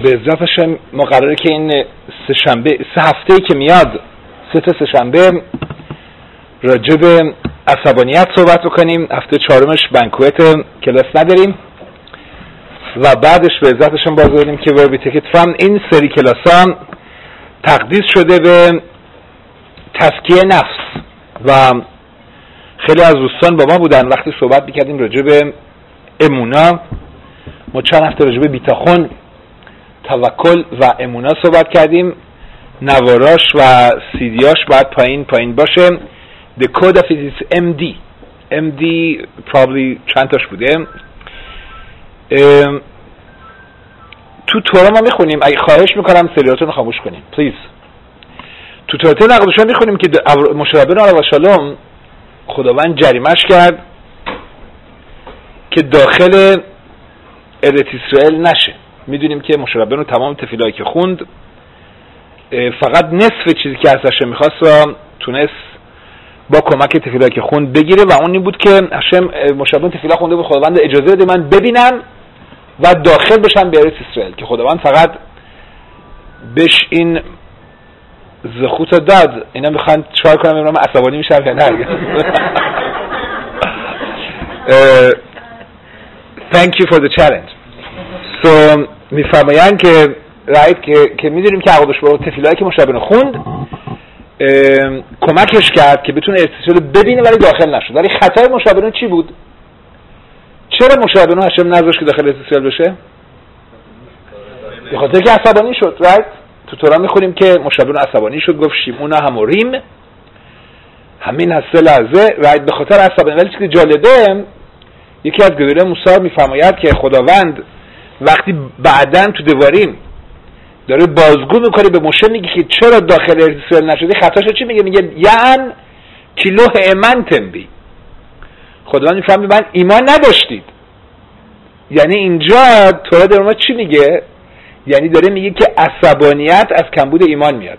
به عزتش ما قراره که این سه هفته‌ای که میاد 3 تا سه‌شنبه راجع به عصبانیت صحبت بکنیم. هفته 4مش بنکوت کلاس نداریم و بعدش به عزتش باز داریم که where we take it from. این سری کلاس‌ها تقدیس شده به تزکیه نفس و خیلی از دوستان با ما بودن وقتی صحبت می‌کردیم راجع به امونا. ما چند هفته راجع به بیتاخون، توکل و امونا صحبت کردیم. نواراش و سیدیاش باید پایین باشه. The code of it is MD probably چند تاش بوده. تو تورا ما میخونیم، اگه خواهش میکنم سریاتون رو خاموش کنیم پلیز. تو تورات نقدشون میخونیم که موشه ربنا علیه السلام خداوند جریمش کرد که داخل ارت اسرائیل نشه. میدونیم که موشه ربنا تمام تفیلایی که خوند فقط نصف چیزی که ازش میخواست را تونست با کمک تفیلایی که خوند بگیره و اون این بود که هشم موشه ربنا تفیلا خونده بود خداوند اجازه بده من ببینم و داخل بشم به ارت اسرائیل، که خداوند فقط بهش این زخوت داد. اینا میخوان چهار کنم ببینم عصبانی میشم یا نه. Thank you for the challenge. So میفرمایند که که میدونیم که عقدش با تفیلایی که مشابه خوند کمکش کرد که بتونه استیصال ببینه ولی داخل نشد. ولی خطای مشابه چی بود؟ چرا مشابه هشم نذاشت که داخل استیصال بشه؟ به خاطر که عصبانی شد. تو تورا میخونیم که مشابه عصبانی شد، گفت شیمون هموریم همین هسته لحظه به خاطر عصبانی. ولی چیزی جالبه، یکی از گدوله موسی میفرماید که خداوند وقتی بعدن تو دواریم داره بازگو میکنه به موشه، میگه که چرا داخل اسرائیل نشدی؟ خطاش چی میگه؟ میگه یعن کیلوه امنتم بی. خداوند میفهمه من ایمان نداشتید. یعنی اینجا تورا در ما چی میگه؟ یعنی داره میگه که عصبانیت از کمبود ایمان میاد.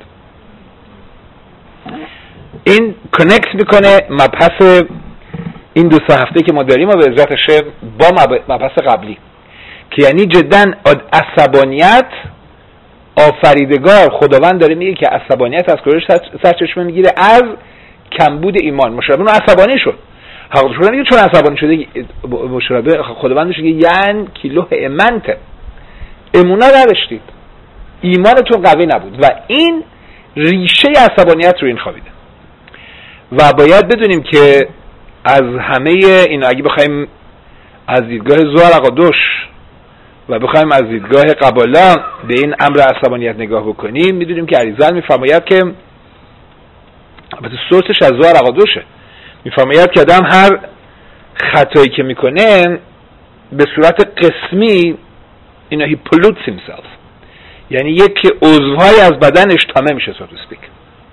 این کانکت میکنه مبحث این 2 هفته که ما داریم و به عزت شب با مبحث قبلی، که یعنی جدا عصبانیت آفریدگار خداوند داره میگه که عصبانیت از کجاش سرچشمه میگیره؟ از کمبود ایمان. مشربه عصبانی شد. حضرت شده میگه چون عصبانی شده مشربه خداوندش میگه یعن کیلوه امنت، امونا نداشتید، ایمانتون قوی نبود و این ریشه عصبانیت رو این خوابیده. و باید بدونیم که از همه این، اگه بخوایم از دیدگاه زوار اقادوش و بخوایم از دیدگاه قبالا به این امر عصبانیت نگاه بکنیم، میدونیم که عریزل میفرماید که البته سورسش از زوار اقادوشه، میفرماید که آدم هر خطایی که میکنه به صورت قسمی اینا he pollutes himself، یعنی یکی عضوهای از بدنش تامه میشه so to speak.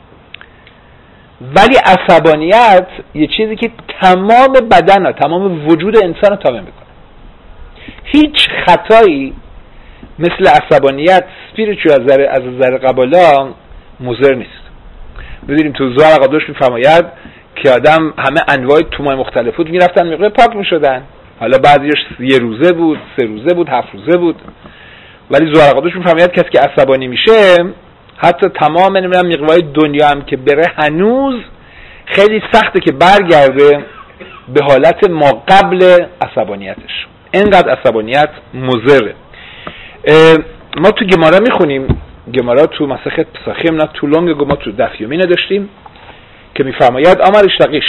ولی عصبانیت یه چیزی که تمام بدن ها، تمام وجود انسان رو تامه میکنه. هیچ خطایی مثل عصبانیت spiritual از نظر قبالا مضر نیست. ببینیم تو زوار اقادوش میفرماید که آدم همه انواع تومای مختلف بود میرفتن مقدار پاک میشدن. حالا بعضیش 1 روزه بود، 3 روزه بود، 7 روزه بود. ولی زوار اقادوش میفرماید کسی که عصبانی میشه حتی تمام مقوای دنیا هم که بره هنوز خیلی سخته که برگرده به حالت ما قبل عصبانیتش. اینقدر عصبانیت مضره. ما تو گمارا میخونیم، گمارا تو مسخت پساخیم نه تو لونگ ما تو دف یومینه داشتیم که میفرماید آمر اشتقیش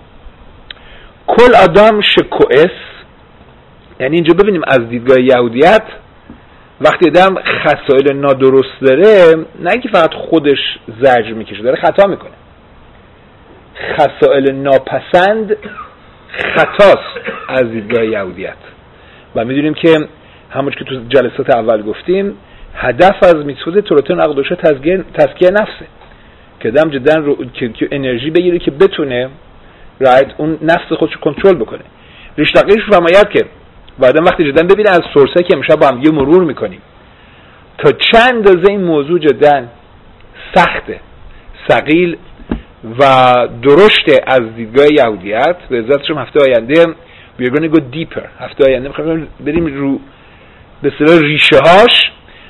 کل آدم شکوئس. یعنی اینجا ببینیم از دیدگاه یهودیت وقتی آدم خصایل نادرست داره، نه اینکه فقط خودش زجر میکشه، داره خطا میکنه. خصایل ناپسند خطاست از دیدگاه یهودیت. و میدونیم که همونش که تو جلسات اول گفتیم هدف از میتود تورات نقدوشه تزکیه نفسه، که آدم جدا که انرژی بگیره که بتونه اون نفس خودش رو کنترل بکنه. ریشتقیش فرماید که بعدم وقتی جدا ببینه از سورسه که امشب با هم یه مرور میکنیم تا چند اندازه این موضوع جدا سخته، ثقیل و درشته از دیدگاه یهودیت. به عزتشم هفته آینده we're going to go deeper. هفته آینده میخوایم بریم رو به اصطلاح ریشه هاش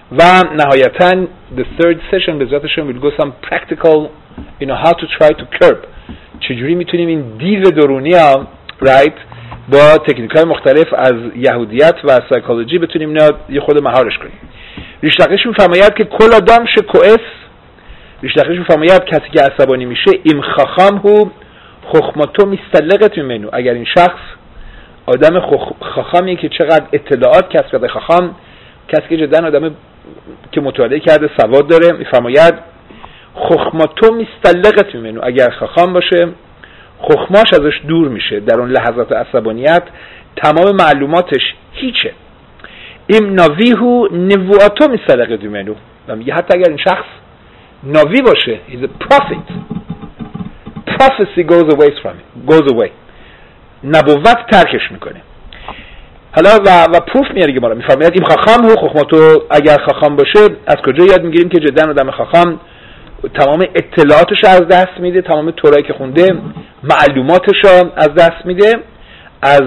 و نهایتاً the third session به ذاتشون will go some practical how to try to curb چجوری میتونیم این دیو درونی ها right با تکنیک‌های مختلف از یهودیت و سایکولوژی بتونیم یه خود مهارش کنیم. ریش لقیش میفرماید که کل آدم شکوئس، ریش لقیش میفرماید کسی که عصبانی میشه ام خخام هو خخمتو میستلقت منو، اگر این شخص آدم خخامیه که چقدر اطلاعات کسب کرده، خخام کسی که جدا آدم که مطالعه کرده سواد داره، میفرماید خخمتو میستلقت منو، اگر خخام باشه خخماش ازش دور میشه، در اون لحظات عصبانیت تمام معلوماتش هیچه. ام ناویهو نبواتو میستلقت منو، میگه حتی اگر این شخص ناوی باشه he's a prophet prophecy goes away نبوت ترکش میکنه. حالا و پروف میاره که ما میفرماید این خخام هو خخمتو، اگر خخام باشه از کجا یاد میگیریم که جدا آدم خخام تمام اطلاعاتش از دست میده، تمام تورایی که خونده معلوماتش از دست میده از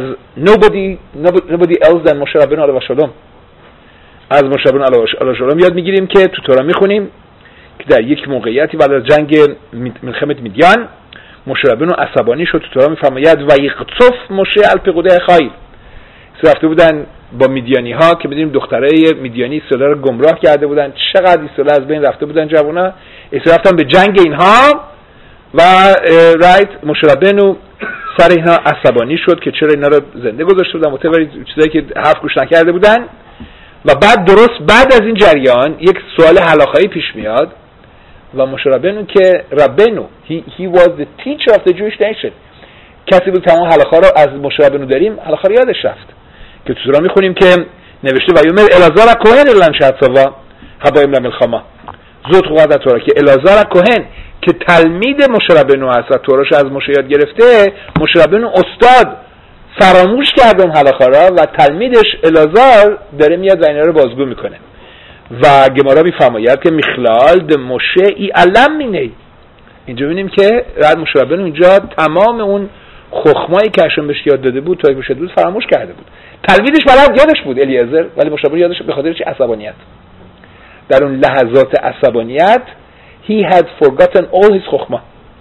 nobody else than موشه ربنا علیه و سلام. از موشه ربنا علیه و سلام یاد میگیریم که تو تورا میخونیم که در یک موقعیتی بعد از جنگ ملحمت میدیان موشه ربنا عصبانی شد. تو تورا میفرماید و یقصف موشه الپقوده خایل، رفته بودن با میدیانی ها که میدونیم دخترای میدیانی اسرائیل رو گمراه کرده بودن، چقدر اسرائیل از بین رفته بودن جوونا، اسرائیل رفتن به جنگ اینها و موشه ربنا سر اینها عصبانی شد که چرا اینا رو زنده گذاشته بودن، متوجه چیزایی که حرف گوش نکرده بودن. و بعد درست بعد از این جریان یک سوال هلاخایی پیش میاد و موشه ربنا که ربنا he was the teacher of the Jewish nation، کسی بود تمام هلاخا رو از موشه ربنا داریم هلاخا رو یادش رفت که تو سورا میخونیم که نوشته و یومر الازار کوهن لن شاتوا هبایم لملخما زود قوت تورا، که الازار کوهن که تلمید موشه ربنا است و توراش از موشه یاد گرفته، موشه ربنا استاد فراموش کرده اون هلاخا را و تلمیدش الازار داره میاد و اینا رو بازگو میکنه. و گمارا میفرماید که میخلال د موشه ای علم مینی، اینجا ببینیم که رد موشه ربنا اینجا تمام اون خخمایی که اشون بهش یاد داده بود تا بشه بود فراموش کرده بود. تلمیدش بلد یادش بود الیعزر، ولی موشه ربنا یادش به خاطر چی؟ عصبانیت. در اون لحظات عصبانیت he had forgotten all his خخما.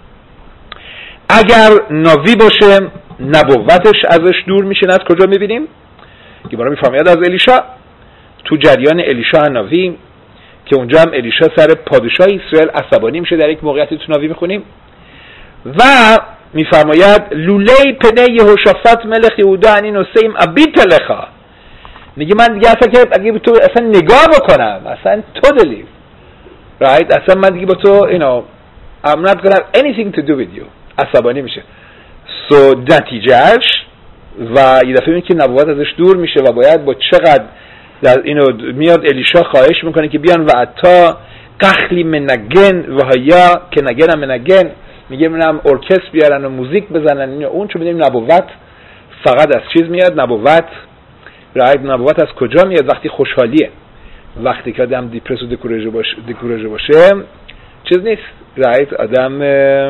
اگر ناوی باشه نبوتش ازش دور میشه. از کجا میبینیم؟ گمارا میفرماید از الیشا، تو جریان الیشا ناوی که اونجا هم الیشا سر پادشاه اسرائیل عصبانی میشه، در یک موقعیتی تو ناوی میخونیم و میفرماید لولی پنه یهوشافط ملک یهودا انی نسیم ابیت لخا، میگه من دیگه اصلا که اگه تو اصلا نگاه بکنم اصلا totally right اصلا من دیگه با تو I'm not gonna have anything to do with you، عصبانی میشه. نتیجهش و یه دفعه میبینی که نبوت ازش دور میشه و باید با چقدر در میاد الیشا خواهش میکنه که بیان و عطا قخلی منگن و هیا که نگن منگن، میگه منم ارکستر بیارن و موزیک بزنن اون، چون میدونیم نبوت فقط از چیز میاد. نبوت از کجا میاد؟ وقتی خوشحالیه، وقتی که آدم دیپرس و دکوراژه باشه چیز نیست آدم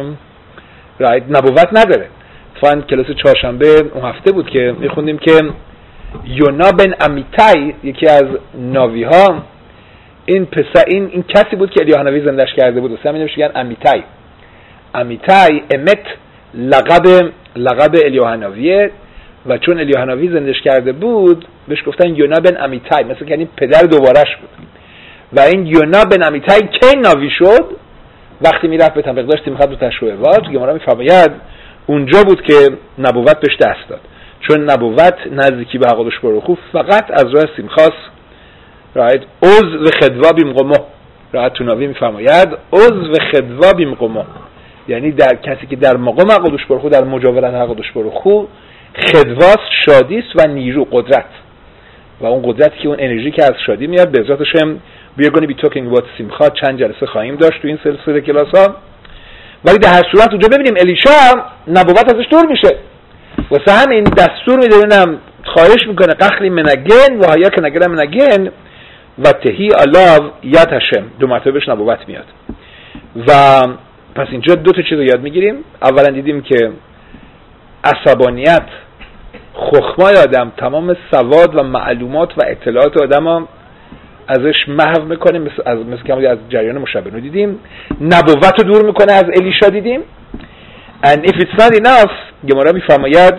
نبوت نداره. فان کلاس چهارشنبه اون هفته بود که میخوندیم که یونا بن امیتای یکی از ناوی ها این کسی بود که الیاها نوی زندش کرده بود، واسه همین میگن امیتای امت لقب الیاها نویه و چون الیاها نوی زندش کرده بود بهش گفتن یونا بن امیتای، مثلا یعنی پدر دوبارش بود. و این یونا بن امیتای کی ناوی شد؟ وقتی میرفت به تنبیق داشتی میخواد به تشویقات، گمارا میفرماید اونجا بود که نبوت بهش دست داد، چون نبوت نزدیکی به حقادش بروخو فقط از راه سیمخاس عضو و خدوا بیمقمو تو ناوی میفرماید عضو و خدوا بیمقمو، یعنی در کسی که در مقام حقادش بروخو در مجاورت حقادش بروخو خدواس شادیست و نیرو قدرت و اون قدرتی که اون انرژی که از شادی میاد به ذاتش هم we're going to be talking about سیمخا چند جلسه خواهیم داشت تو این سلسله کلاس ها. ولی در هر صورت اونجا ببینیم الیشا نبوت ازش دور میشه، واسه همین دستور میده خواهش میکنه قخلی منگن و هایا که نگرم منگن و تهی الاو یاد هشم، دو مرتبه بهش نبوت میاد. و پس اینجا دو تا چیز رو یاد میگیریم. اولا دیدیم که عصبانیت خخمای آدم، تمام سواد و معلومات و اطلاعات آدم ها ازش محو میکنه، مثل که از جریان مشابه دیدیم. نبوت رو دور میکنه از الیشا دیدیم. and if it's not enough گمارا میفرماید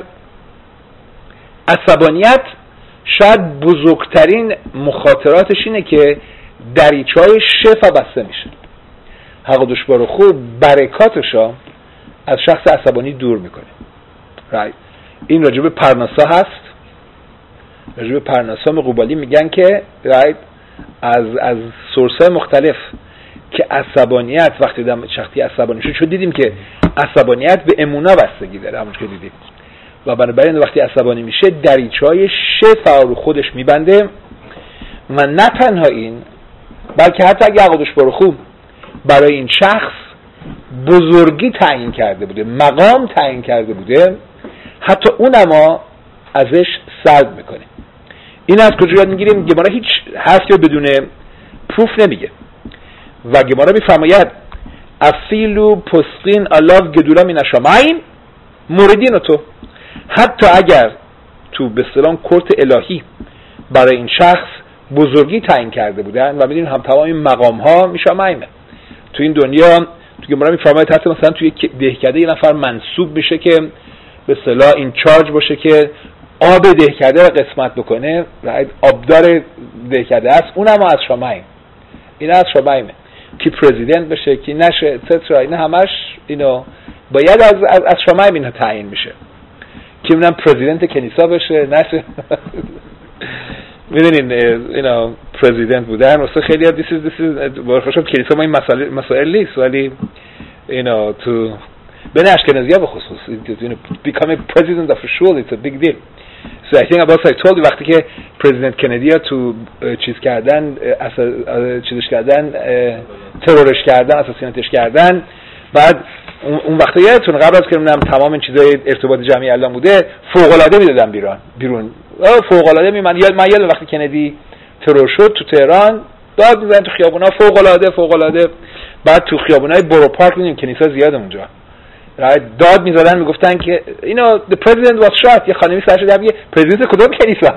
عصبانیت شاید بزرگترین مخاطراتش اینه که دریچه‌های شفا بسته میشه. حقدش بارو خوب برکاتشو از شخص عصبانی دور میکنه. right. این راجب پرناسا هست. راجب پرناسا قبالی میگن که right از سورس‌های مختلف که عصبانیت وقتی شخصی عصبانی شد، چون دیدیم که عصبانیت به امونا بستگی داره همونش که دیدیم و بنابراین وقتی عصبانی میشه دریچه‌های شفا رو خودش میبنده و نه تنها این بلکه حتی اگه عقدش برو خوب برای این شخص بزرگی تعیین کرده بوده، مقام تعیین کرده بوده، حتی اونما ازش سلب میکنه. این از کجا یاد میگیریم؟ گمارا هیچ حرفی بدون پروف نمیگه و گمارا میفرماید افیلو پسقین الاو گدولا من الشمایم موردین تو، حتی اگر تو به اصطلاح کورت الهی برای این شخص بزرگی تعیین کرده بودن و میدونیم هم تمام این مقام ها میشمایمه تو این دنیا. تو گمارا میفرماید حتی مثلا توی دهکده یه نفر منصوب میشه که به اصطلاح این چارج باشه که آب دهکده رو قسمت بکنه، آبدار دهکده است، اونم از شمایم. این از شمایمه کی پرزیدنت بشه کی نشه اتسترا، اینا همش اینو باید از شمایم اینا تعیین میشه. کی میگن پرزیدنت کنیسا بشه نشه میدونین اینا پرزیدنت بودن واسه خیلی دیس واقعا کنیسا ما این مسائل نیست، ولی اینا تو بین اشکنازی‌ها به خصوص become a president of a shul it's a big deal. So I think about I told you وقتی که پرزیدنت کندی ها تو چیزش کردن ترورش کردن، اساسیناتش کردن، بعد اون وقتا یادتون قبل از که من تمام این چیزای ارتباط جمعی اعلام بوده فوق العاده میدادن بیرون فوق العاده من یادم وقتی کندی ترور شد تو تهران داد میزنن تو خیابونا فوق العاده. بعد تو خیابونای برو پارک می‌بینیم کنیسا زیاد اونجا داد می‌زدن میگفتن که the president was shot. یه خانمی سرش در میگه پرزیدنت کدوم کنیسا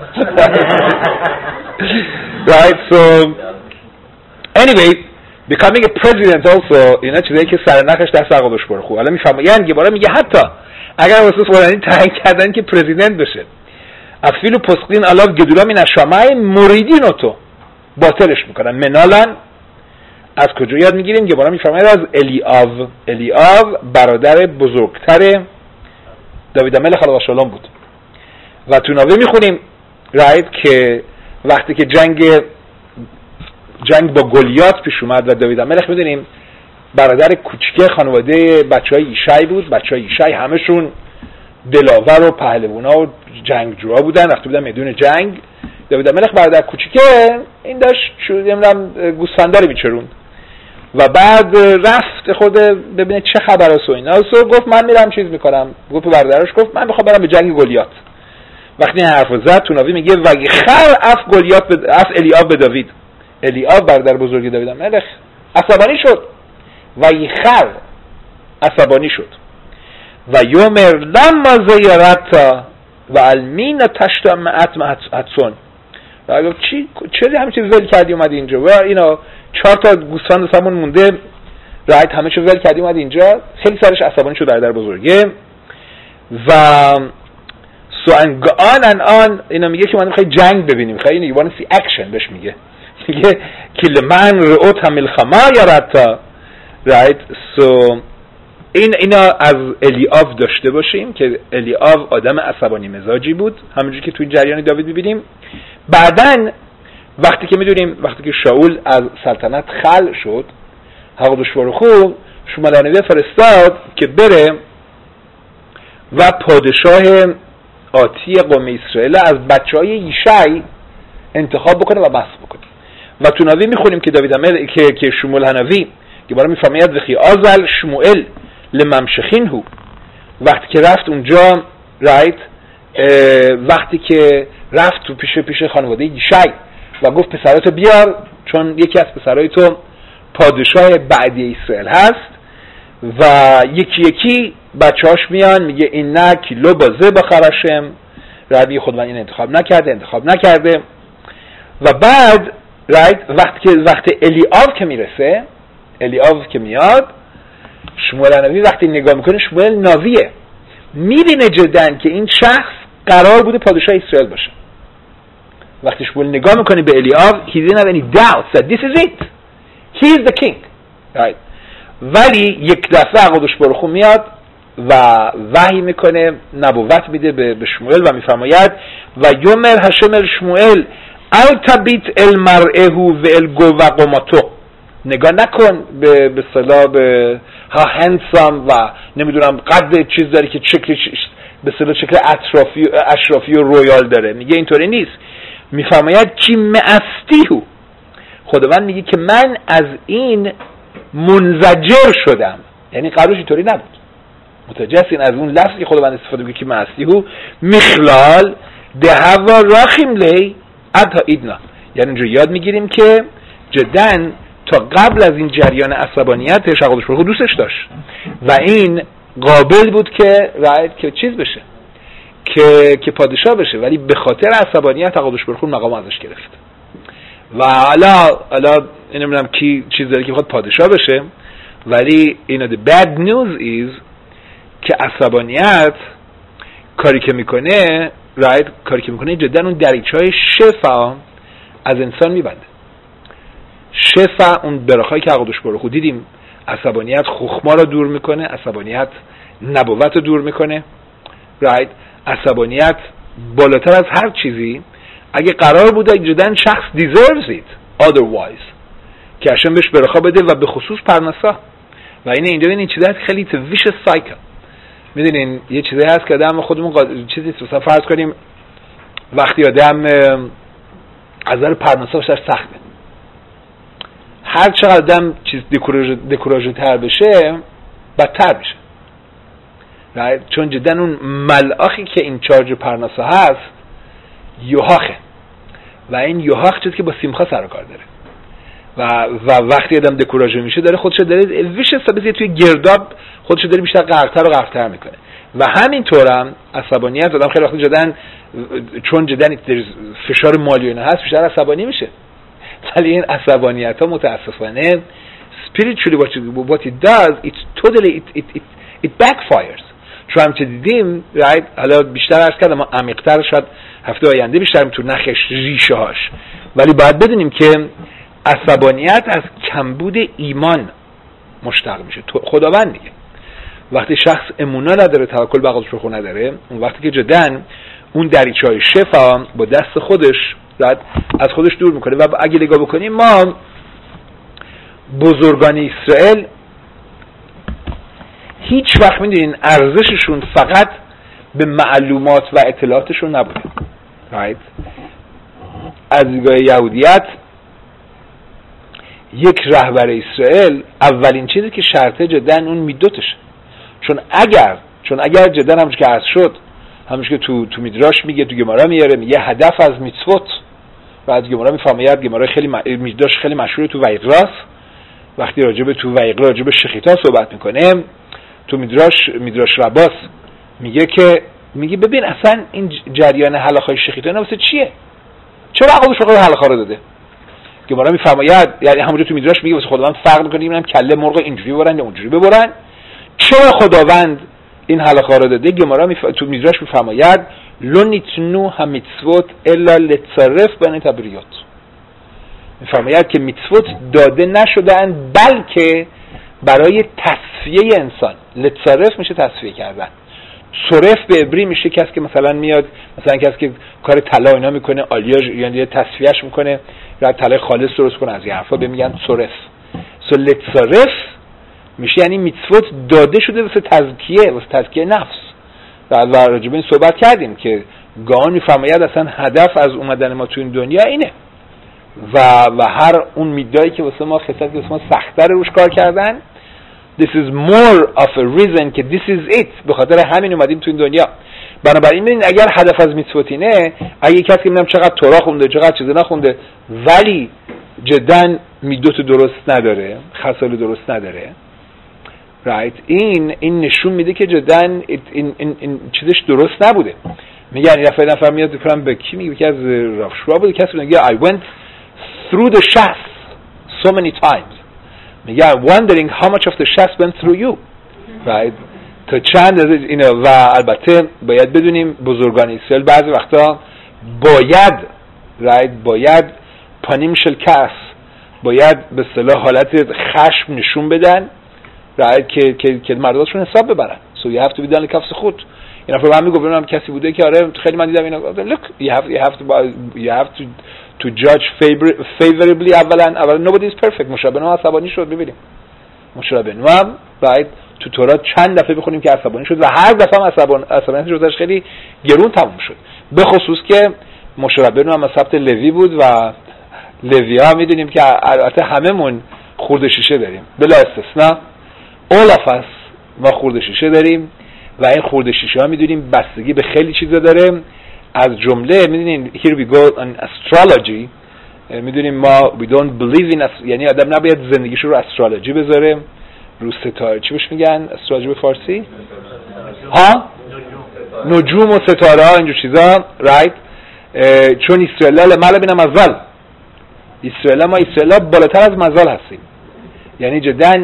right. So anyway becoming a president also اینا چیزایی که سرنخش دست عقلش بره خوب. حالا میفهمن یه بار میگه حتی اگر واسه فلانی تعیین کردن که پرزیدنت بشه افیلو پسقین الاو گدولا من الشماء مریدین تو باطلش میکنن. منالن از کجا یاد میگیریم؟ یه بار میفهمن از الیاو برادر بزرگتر داوید ملک علیه السلام بود و تو ناوه میخونیم رایت که وقتی که جنگ با گلیات پیش اومد و داوید ملک میدونیم برادر کوچیک خانواده بچهای ایشای بود. بچهای ایشای همشون دلاور و پهلوانا و جنگجوها بودن، رفته بودن میدون جنگ. داوید ملک برادر کوچیکه این داشت گوسفنداری میچروند و بعد رفت خود ببینه چه خبر است و اینا. گفت من میرم چیز میکنم. گفت برادرش گفت من میخوام برم به جنگ گلیات. وقتی این حرفو زد تو ناوی میگه و خر اف الیاب به داوید. الیاب برادر بزرگ داوید ملک عصبانی شد و خر عصبانی شد و یومر لما زیارتا و المین تشتم اتسون و گفت چه همه چیز ول کردی اومدی اینجا و اینا 4 تا گوسفند سمون مونده رایت همه چیز ول کردی اومدی اینجا. خیلی سرش عصبانی شد در بزرگه و آن اینا میگه که ما میخوایم جنگ ببینیم، خیلی you want to see action بهش میگه کل من رؤوت ملخما یارتا رایت. سو اینا از الیاو داشته باشیم که الیاو آدم عصبانی مزاجی بود همونجوری که توی جریان داوید می‌بینیم. بعدن وقتی که می‌دونیم وقتی که شاول از سلطنت خلع شد حقدش خوب شمالانوی فرستاد که بره و پادشاه آتی قوم اسرائیل از بچهای یشای انتخاب بکنه و بس بکنه. و تو ناوی می‌خونیم که داوید ملک که شمول هنوی که برای میفهمید وخی آزل شموئل لممشخین هو وقتی که رفت اونجا رایت وقتی که رفت تو پیش خانواده یشای و گفت پسراتو بیار چون یکی از پسرای تو پادشاه بعدی اسرائیل هست و یکی بچه‌هاش میان میگه این نه کیلو بازه بخرشم ربی خود من این انتخاب نکرده و بعد وقتی الیاو که میرسه، الیاو که میاد، شموئیل نبی وقتی نگاه میکنه، شموئیل ناویه، میبینه جدن که این شخص قرار بوده پادشاه اسرائیل باشه. وقتی شموئیل نگاه میکنه به الیاو، he didn't have any doubts that this is it, he is the king. ولی یک دفعه قدوس بروخ میاد و وحی میکنه، نبوت میده به شموئیل و میفرماید و یومر هشم شموئیل ال تبیت المرئه و الگو و قماتو، نگاه نکن به صلاح به ها هندسام و نمیدونم قد چیز داری که شکل به صلاح شکل اشرافی و رویال داره، میگه اینطوری نیست. میفرماید کی معستیهو، خداوند میگه که من از این منزجر شدم، یعنی قبلش اینطوری نبود. متوجه هستین از اون لفظی که خداوند استفاده میکنه که معستیهو میخلال دهوا راخیم لی اتا ایدنا، یعنی اینجا یاد میگیریم که جدن تا قبل از این جریان عصبانیتش قدوس بروخ دوستش داشت و این قابل بود که چیز بشه، که پادشاه بشه، ولی به خاطر عصبانیت قدوس بروخ مقام ازش گرفت. و حالا نمیدونم کی چیز داره که بخواد پادشاه بشه، ولی the bad news is که عصبانیت کاری که میکنه جدا اون دریچه‌های شفا از انسان میبنده. شفا اون برخایی که قدوس بروخ دیدیم، عصبانیت خخما رو دور میکنه، عصبانیت نبوت رو دور میکنه. عصبانیت بالاتر از هر چیزی، اگه قرار بوده جدا شخص deserves it otherwise که هشم بهش برخا بده و به خصوص پرنسا. و اینجا این چیزی هست خیلی vicious cycle. میدونین یه چیزی هست که آدم خودمون چیزی مثلا فرض کنیم وقتی آدم از نظر پرنسا بشه سخته، هر چقدر آدم چیز دکوراژه تر بشه بدتر میشه، چون جدا اون ملاخی که این چارج پرنسا هست یوهاخه و این یوهاخ چیزی که با سیمخا سر و کار داره و وقتی آدم دکوراژه میشه داره خودشو داره ویش حسابی توی گرداب خودشو داره بیشتر غرق‌تر و غرق‌تر میکنه. و همینطورم عصبانیت آدم خیلی وقتی جدن چون جدن فشار مالی اینا هست بیشتر عصبانی میشه، ولی این عصبانیت ها متاسفانه spiritually what it does it backfires. چون هم چه دیدیم حالا بیشتر عرض کردم عمیق‌تر شاید هفته آینده بیشتر تو نخش ریشه هاش، ولی باید بدونیم که عصبانیت از کمبود ایمان مشتق میشه. خداوند میگه وقتی شخص امونا نداره، توکل به قدوس بروخ نداره، اون وقتی که جدن اون دریچه‌های شفا با دست خودش از خودش دور میکنه. و اگه نگاه بکنیم ما بزرگان اسرائیل هیچ وقت میدونین ارزششون فقط به معلومات و اطلاعاتشون نبوده. از دیدگاه یهودیت یک رهبر اسرائیل اولین چیزی که شرطه جدن اون میدوتشه، چون اگر جدن همونش که عرض شد، همونش که تو میدراش میگه، تو گمارا میاره، میگه هدف از میتسوت و از گمارا میفهمید. گمارا خیلی میدراش خیلی مشهوره تو ویقراس، وقتی راجب تو ویقرا راجب شخیتا صحبت میکنه، تو میدراش رباس میگه ببین اصلا این جریان هلاخای شخیتا اینا واسه چیه؟ چرا قدوس بروخ هلاخا رو داده؟ گمارا میفرماید، یعنی همونجا تو میدراش میگه واسه خداوند فرق میکنه میبینم کله مرغ اینجوری ببرن یا اونجوری ببرن، چرا خداوند این هلاخا رو داده؟ گمارا تو میدراش میفرماید لو نیتنو همیتسوت الا لتصرف بین تبریات، میفرماید که میتسوت داده نشدن بلکه برای تصفیه انسان. لتصرف میشه تصفیه کردن، صرف به عبری میشه کسی که مثلا میاد، مثلا کسی که کار طلا اینا میکنه، آلیاژ یعنی تصفیهش میکنه، بعد طلای خالص درست کنه، از این حرفا به میگن صرف. لتصرف میشه یعنی میتسوت داده شده واسه تزکیه نفس. و راجع به این صحبت کردیم که گاهی میفرماید اصلا هدف از اومدن ما تو این دنیا اینه و هر اون میدایی که واسه ما خصلت که واسه ما سخت‌تر روش کار کردن، this is more of a reason که this is it، به خاطر همین اومدیم تو این دنیا. بنابراین ببینید اگر هدف از میتسوت اینه، اگه کسی که میگم چقدر تورا خونده چقدر چیزا نخونده ولی جدا میدوت درست نداره، خصال درست نداره، این نشون میده که جدا این چیزش درست نبوده. میگن یه نفر میاد بکنم به کی میگه که از رافشوا بود، کسی میگه I went through the shas so many times. میگه I'm wondering how much of the shas went through you, right? تا چند از اینا. و البته باید بدونیم بزرگان اسرائیل بعضی وقتا باید پانیم شل کس، باید به اصطلاح حالت خشم نشون بدن که مردمشون حساب ببرن. So you have to be done کفس خود. اینا فرمان میگم کسی بوده که آره خیلی من دیدم اینا look you have to judge favorably. اولا nobody is perfect. مشابه نوح عصبانی شد. ببینیم مشابه نوح باید تو تورات چند دفعه بخونیم که عصبانی شد و هر دفعه هم عصبانیتش روزش خیلی گرون تموم شد، به خصوص که مشابه نوح هم سبت لوی بود و لوی ها میدونیم که البته هممون خورد شیشه داریم بلا استثنا. all of us ما خورد شیشه داریم و این خورد شیشه ها میدونیم بستگی به خیلی چیزا داره. از جمله میدونین here we go on astrology. میدونیم ما we don't believe in یعنی آدم نباید زندگیشو رو استرولوژی بذاره، رو ستاره چی بهش میگن استرولوژی به فارسی؟ ها نجوم و ستاره ها اینجور چیزا right. چون اسرائیل مال بین مزال، اسرائیل بالاتر از مزال هستیم، یعنی جدا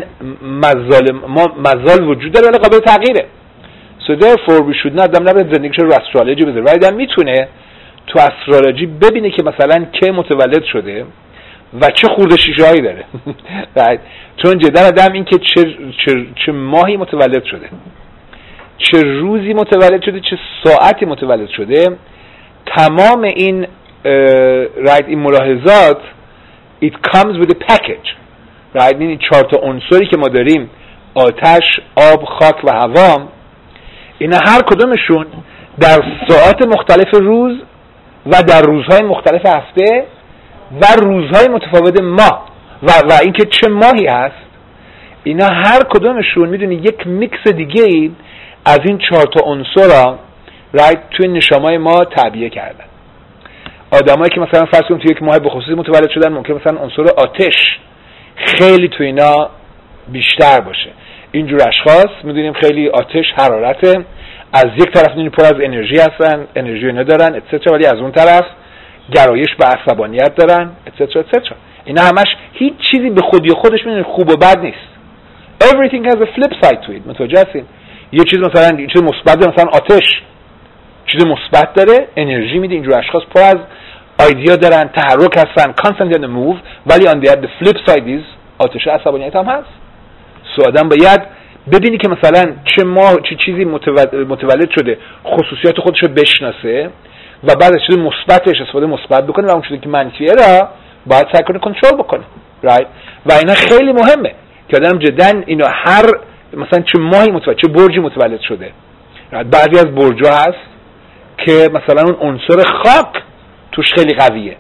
مزال وجود داره ولی قابل تغییره. So therefore we should not آدم نباید زندگیشو رو استرولوژی بذاره. ولی آدم میتونه تو استرولوژی ببینه که مثلا که متولد شده و چه خورده شیشه هایی داره چون جدا آدم این که چه ماهی متولد شده، چه روزی متولد شده، چه ساعتی متولد شده، تمام این این ملاحظات it comes with a package این 4 تا عنصری که ما داریم، آتش، آب، خاک و هوا، اینا هر کدومشون در ساعات مختلف روز و در روزهای مختلف هفته و روزهای متفاوت ماه و اینکه چه ماهی هست، اینا هر کدومشون میدونی یک میکس دیگه از این 4 تا عنصر توی نشامای ما تعبیه کردن. آدمایی که مثلا فرض کنیم توی یک ماه بخصوصی متولد شدن ممکن مثلا عنصر آتش خیلی توی اینا بیشتر باشه. اینجور اشخاص میدونیم خیلی آتش، حرارته، از یک طرف میدونیم پر از انرژی هستن، انرژی ندارن اتسترا، ولی از اون طرف گرایش به عصبانیت دارن اتسترا. اینا همش هیچ چیزی به خودی خودش میدونید خوب و بد نیست. everything has a flip side to it. متوجه هستین؟ یه چیز مثلا یه چیز مثبت داره، مثلا آتش چیز مثبت داره، انرژی میده. اینجور اشخاص پر از ایده دارن، تحرک هستن، constantly on the move، ولی on the flip side is آتش عصبانیت هم هست. سو آدم باید ببینی که مثلا چه چیزی متولد شده، خصوصیات خودش رو بشناسه و بعد از چیز مثبتش استفاده مثبت بکنه و اون چیزی که منفیه را باید سعی کنه کنترل بکنه و اینا خیلی مهمه که آدم جدا اینا هر مثلا چه ماهی متولد، چه برجی متولد شده. بعضی از برج‌ها هست که مثلا اون عنصر خاک توش خیلی قویه.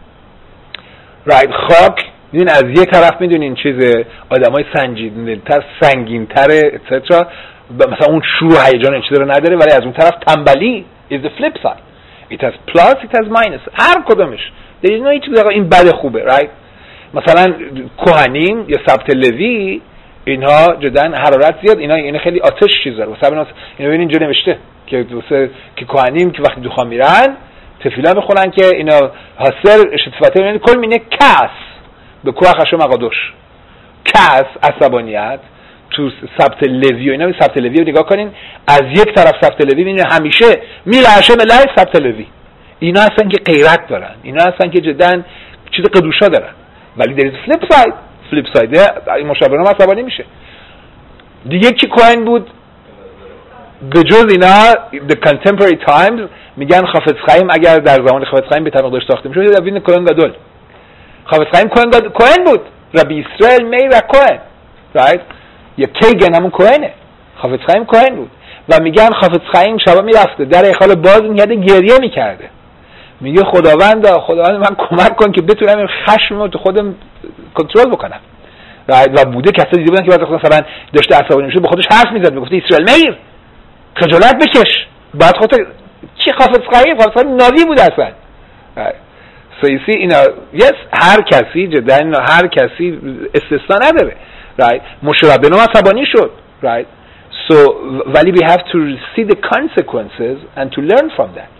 خاک میدونین از یک طرف میدونین چیز آدمای سنگین‌تر اتسترا، مثلا اون شور و هیجان این چیزا رو نداره، ولی از اون طرف تنبلی is the flip side. It has plus, it has minus. هر کدومش there is no هیچ چیزی این بد خوبه مثلا کهنیم یا سبت لوی اینها جدا حرارت زیاد، اینا خیلی آتش چیز داره. مثلا اینا ببینین اینجا نوشته که کهنیم که وقتی دخان میرن تفیلا بخونن که اینا حاصل اشتفاته یعنی کل مینه کس به کوه خشم مقادوش، کس عصبانیت تو سبت لوی و اینا. سبت لوی رو نگاه کنین، از یک طرف سبت لوی میبینین همیشه میلعشه ملای سبت لوی. اینا هستن که غیرت دارن، اینا هستن که جدا چیز قدوشا دارن، ولی در فلیپ ساید مشابه هم عصبانی میشه. دیگه کی کوهن بود به جز اینا the contemporary times میگن خافت خایم اگر در زمان خافت خایم به طبق داشت ساخته میشد داوین کوهن گادول. خافت خایم کوهن بود، ربی اسرائیل میر کوهن یا کیگن همون کوهنه. خافت خایم کوهن بود و میگن خافت خایم شبا میرفته در هیکل باز میگرده گریه میکرده، میگه خداوند من کمک کن که بتونم خشممو تو خودم کنترل بکنم. و بوده کسایی دیده بودن که بعد مثلا داشته عصبانی میشد به خودش حرف میزد، میگفت اسرائیل میر خجالت بکش. بعد خودت چی خافت خایم ناوی بود اصلا. سیسی اینا هر کسی جدا هر کسی استثنا نداره. مشابه نوح عصبانی شد. So ولی we have to see the consequences and to learn from that.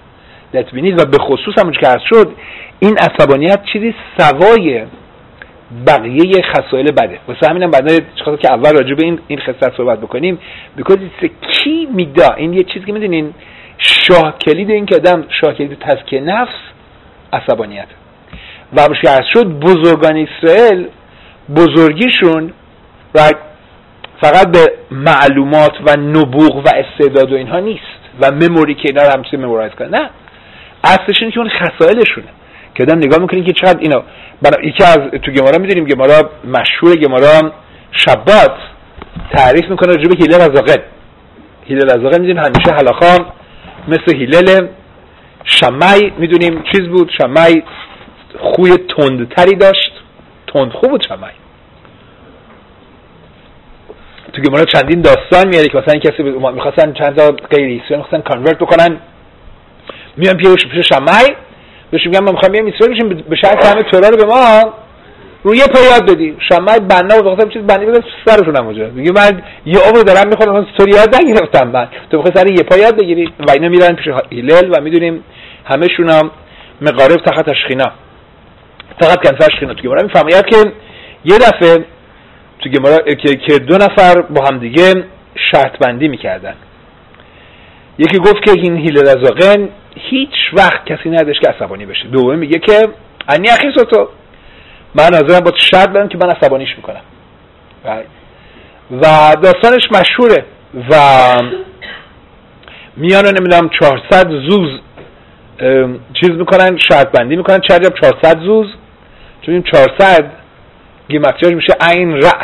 بینید و به خصوص همونجور که عرض شد این عصبانیت چیزی سوای بقیه خصایل بده. واسه همینم بعدا چقدر که اول راجع به این خصلت صحبت بکنیم because it's a key میدا. این یه چیزی که میدونین شاه کلید این که آدم شاه کلید تزکیه نفس عصبانیت و همونجور که عرض شد بزرگان اسرائیل بزرگیشون و فقط به معلومات و نبوغ و استعداد و اینها نیست و مموری که اینا رو همچنین ممورایز کنه، نه، اصلش اینه که اون خصایلشونه که آدم نگاه میکنین که چقدر اینا یکی از تو گمارا میدونیم گمارا مشهور گمارا شبات تعریف میکنه راجع به هیلل رزاقل. هیلل رزاقل میدونیم همیشه هلاخا مثل هیلل. شمعی میدونیم چیز بود، شمعی خوی تندتری داشت، تندخو بود شمعی. تو گمارا چندین داستان میاره که مثلا کسی میخواستن چند تا غیر اسرائیل میخواستن کانورت بکنن، میان پیش شمعی بهش میگم ما میخوایم بیام اسرائیل بشیم به شرط همه تورا رو به ما روی پا یاد بدی. شمعی بنا و وقتی چیز بندی بده سرشون اونجا میگه من یه عمر دارم میخوام طور یاد نگرفتم، من تو بخوای سر یه پا یاد بگیری. و اینا میرن پیش هیلل و میدونیم همشون هم مقارب تحت اشخینا فقط کنفر اشخینا. تو گمارا میفرماید که یه دفعه تو گمارا که دو نفر با هم دیگه شرط بندی میکردن. یکی گفت که این هیلل رزاقل هیچ وقت کسی نداشت که عصبانی بشه. دومی میگه که انی اخیصتو، من حاضرم با شرط بدم که من عصبانیش میکنم. و داستانش مشهوره و میانو نمیدونم 400 زوز چیز میکنن، شرط بندی میکنن، چرجب 400 زوز، چون این 400 گیمتریاش میشه عین رع،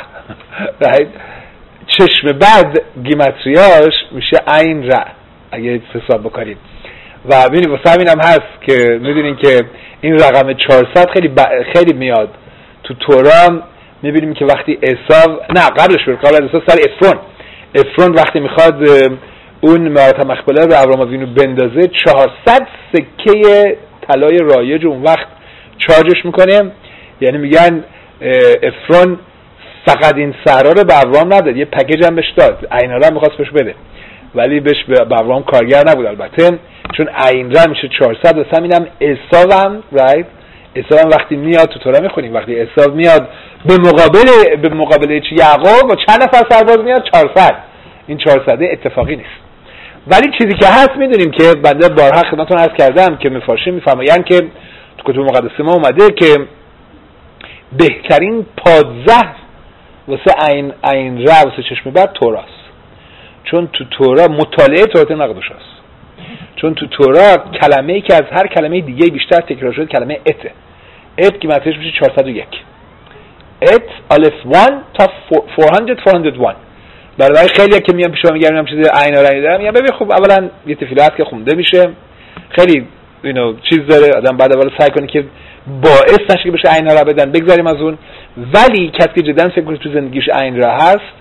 چشم بد گیمتریاش میشه عین رع اگه حساب بکنید. و ببینید واسه همین هم هست که میدونین که این رقم 400 خیلی میاد تو تورا. میبینیم که وقتی عیسی نه قبلش قبل از عیسی سر افرون وقتی میخواد اون مرات مخبله رو ابراهیم وینو بندازه 400 سکه طلای رایج اون وقت چارجش میکنه. یعنی میگن افرون فقط این صحرا رو به ابراهیم نداد، یه پکیج هم بهش داد، عینا رو هم میخواست بهش بده ولی بهش به ابراهیم کارگر نبود البته، چون عین را میشه 400. و همینم عیسی هم عیسی هم وقتی میاد تو تورا میخونیم وقتی عیسی میاد به مقابله یعقوب و چند نفر سرباز میاد 400. این 400 اتفاقی نیست. ولی چیزی که هست میدونیم که بنده بارها خدمتتون عرض کردم که مفارشین میفرمایند که تو کتب مقدسه ما اومده که بهترین پادزهر واسه عین را واسه چشم بد توراست. چون تو تورا مطالعه تورات مقدس است. چون تو تورا کلمه‌ای که از هر کلمه دیگه بیشتر تکرار شده کلمه اته. ات که معنیش میشه 401. ات الف 1 تا 401. برای خیلی‌ها که میان پیش ما میگن من چیز عین را دارم، میگم ببین خب اولا یه تفیلات که خونده میشه خیلی چیز داره، آدم بعد اول سعی کنه که باعث نشه که بشه عین را بدن، بگذاریم از اون. ولی کسی که جدا فکر کنه تو زندگیش عین را هست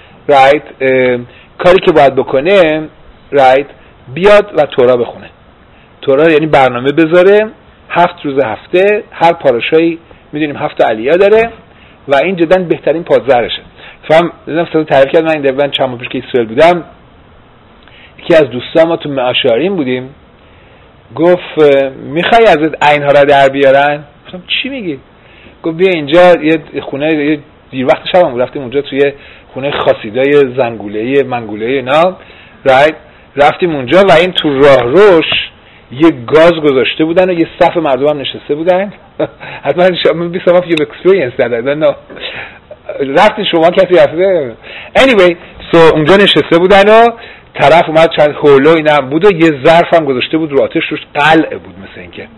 کاری که باید بکنه بیاد و تورا بخونه. تورا یعنی برنامه بذاره 7 روز هفته، هر پاراشایی میدونیم 7 علیا داره و این جدا بهترین پادزهرشه. فهم نمیدونم تعریف کردم، من این دفعه چند ماه پیش که اسرائیل بودم یکی از دوستان ما تو معاشرین بودیم گفت میخوای ازت عین ها را در بیارن؟ گفتم چی میگی؟ گفت بیا اینجا یه خونه، یه دیر وقت شب هم رفتیم اونجا توی خونه خاصیدای زنگوله‌ای منگوله‌ای اینا رفتیم اونجا و این تو راه روش یه گاز گذاشته بودن و یه صف مردم هم نشسته بودن. حتما شما بی سما فیو اکسپریانس دادن نه رفتی شما کسی رفته anyway اونجا نشسته بودن و طرف اومد چند هولو اینا هم بود و یه ظرف هم گذاشته بود رو آتش، روش قلعه بود مثل اینکه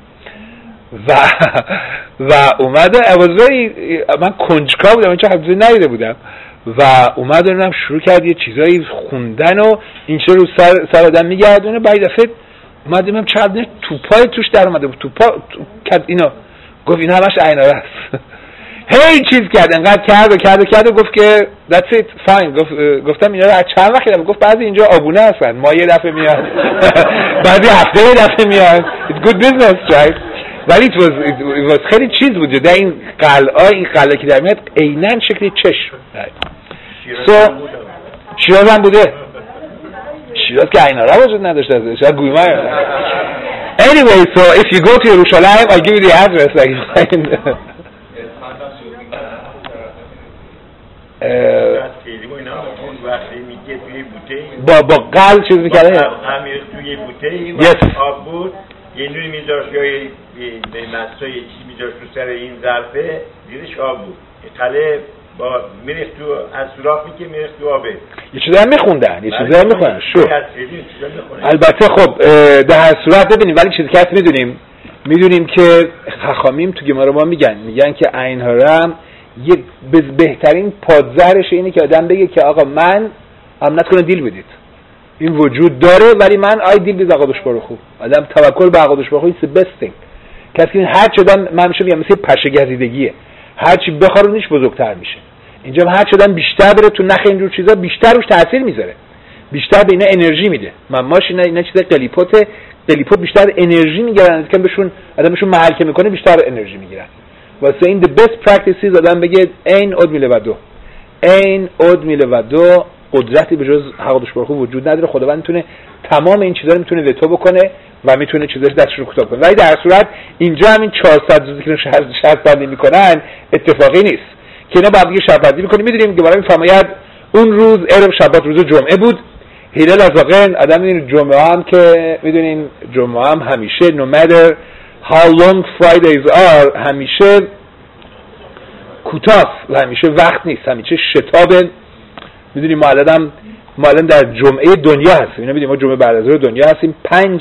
و اومده من کنجکاو بودم، این چه حدوزه ندیده بودم و اومد اونم شروع کرد یه چیزایی خوندن و این چه رو سر آدم میگردونه. بعد دفعه اومد دیدم چند توپای توش در اومده بود، توپا اینا گفت این همش عیناره است. هی چیز کرد انقدر کرد و گفت که that's it fine. گفتم اینا رو از چند وقت دیدم؟ گفت بعضی اینجا آبونه هستن، ما یه دفعه میاد بعضی هفته یه دفعه میاد، it's good business right. ولی it was خیلی چیز بود جدا. این قلعه که در میاد عیناً شکلی چشم شیراز هم بوده. شیراز که عیناره وجود نداشته، شاید گویمه Anyway, so if you go to Jerusalem, I'll give you the address. با قل چیز میکنه توی بوته آب بود یه نوری میذاشت یا به مسایی چی میذاشت تو سر این ظرفه دیرش آب بود قله با میرخت تو از سوراخی که میرخت تو آبه یه چیزی هم میخوندن شو البته خب در هر صورت ببینیم ولی چیزی که هست میدونیم که خخامیم تو گمارا ما میگن که عین هرم یه بهترین پادزرش اینه که آدم بگه که آقا من امنت کنه دیل بدید این وجود داره ولی من دیل بید آقادش برو خوب آدم توکل به آقادش برو خوب it's the best thing کسی هر چقدر من میشه میگم مثل پشه گزیدگیه هر چی بخارونیش بزرگتر میشه اینجا هر چقدر بیشتر بره تو نخ اینجور چیزا بیشتر روش تاثیر میذاره بیشتر به اینا انرژی میده اینا چیزا قلیپوت بیشتر انرژی میگیرن که بهشون آدمشون محل میکنه بیشتر انرژی میگیرن واسه این the best practices آدم بگه این عد میله و دو قدرتی به جز حقش برخو وجود نداره خداوند میتونه تمام این چیزا رو میتونه وتو بکنه و میتونه چیزاش دستش رو کوتاه کنه ولی در صورت اینجا همین 400 روزی که شرط بندی میکنن اتفاقی نیست که اینا بعد دیگه شرط بندی میکنه میدونیم که برای میفرماید اون روز عرب شبات روز جمعه بود هلال از واقعا آدم میدونید جمعه هم که میدونین جمعه هم همیشه no matter how long Fridays are همیشه کوتاه و همیشه وقت نیست همیشه شتاب میدونیم ما الان در جمعه دنیا هستیم اینا میدونیم ما جمعه بعد از ظهر دنیا هستیم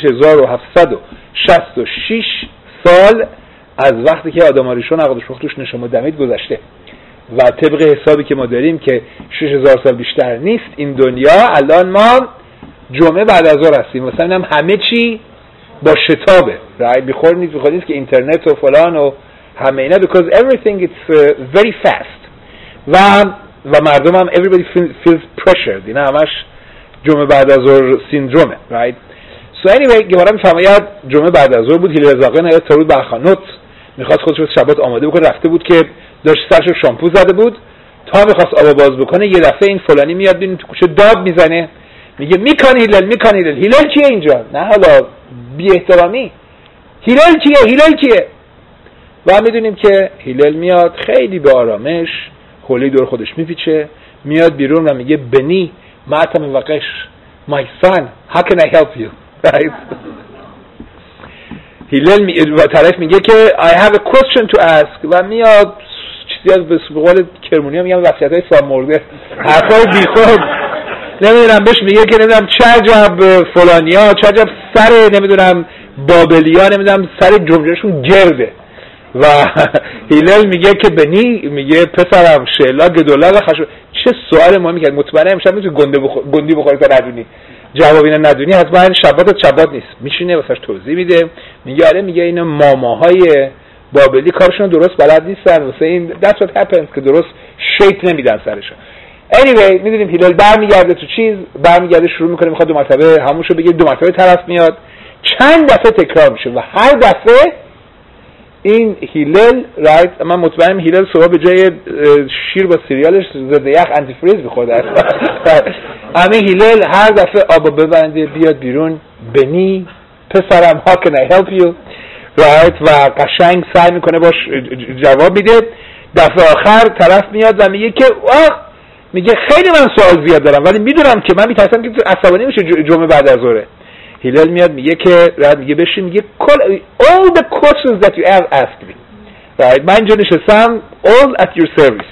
5766 سال از وقتی که آدم آریشون عقدش توش نشما دمید گذشته و طبق حسابی که ما داریم که 6000 سال بیشتر نیست این دنیا الان ما جمعه بعد از ظهر هستیم مثلا هم همه چی با شتابه رای بخور نیست که اینترنت و فلان و همه اینا because everything it's very fast و مردم هم everybody feels pressured اینا همش جمعه بعد از ظهر سیندرومه right so anyway گمارا میفرماید جمعه بعد از ظهر بود هیلال زاقن آیت تارود برخانوت میخواست خودش رو شبات آماده بکنه رفته بود که داشت سرش شامپو زده بود تا میخواست آب باز بکنه یه دفعه این فلانی میاد ببین تو کوچه داد میزنه میگه میکن هیلال هیلال کیه اینجا نه حالا بی احترامی هیلال کیه و میدونیم که هیلال میاد خیلی به آرامش حوله دور خودش میپیچه میاد بیرون و میگه بنی معتم وقش my son how can I help you هیلال طرف میگه که I have a question to ask و میاد چیزی از به قول کرمونی ها میگم وصیت‌های سام مرده حرفای بیخود نمیدونم بهش میگه که نمیدونم چه عجب فلانیا چه عجب سر نمیدونم بابلیا نمیدونم سر جمجهشون گرده و هیلال میگه که بنی میگه پسرم شعلا گدولا و خشو چه سوال ما میگه مطمئنم امشب میتونی گندی بخوری تا ندونی جواب اینو ندونی حتما شبات نیست میشینه واسش توضیح میده میگه آره میگه اینا ماماهای بابلی کارشون درست بلد نیستن واسه این that's what happens که درست شیپ نمیدن سرشون anyway میدونیم هیلال برمیگرده شروع میکنه میخواد 2 مرتبه همونشو بگه 2 مرتبه طرف میاد چند دفعه تکرار میشه و هر دفعه این هیلال رایت من مطمئنم هیلال صبح به جای شیر با سریالش ضد یخ آنتی فریز می‌خورد همین هیلال هر دفعه آب ببنده بیاد بیرون بنی پسرم how can I help you رایت و قشنگ سعی میکنه باش جواب میده دفعه آخر طرف میاد و میگه که میگه خیلی من سوال زیاد دارم ولی میدونم که من میترسم که عصبانی میشه جمعه بعد از ظهر هیلال میاد میگه که رد میگه بشین میگه all the questions that you have asked me right من اینجا نشستم all at your service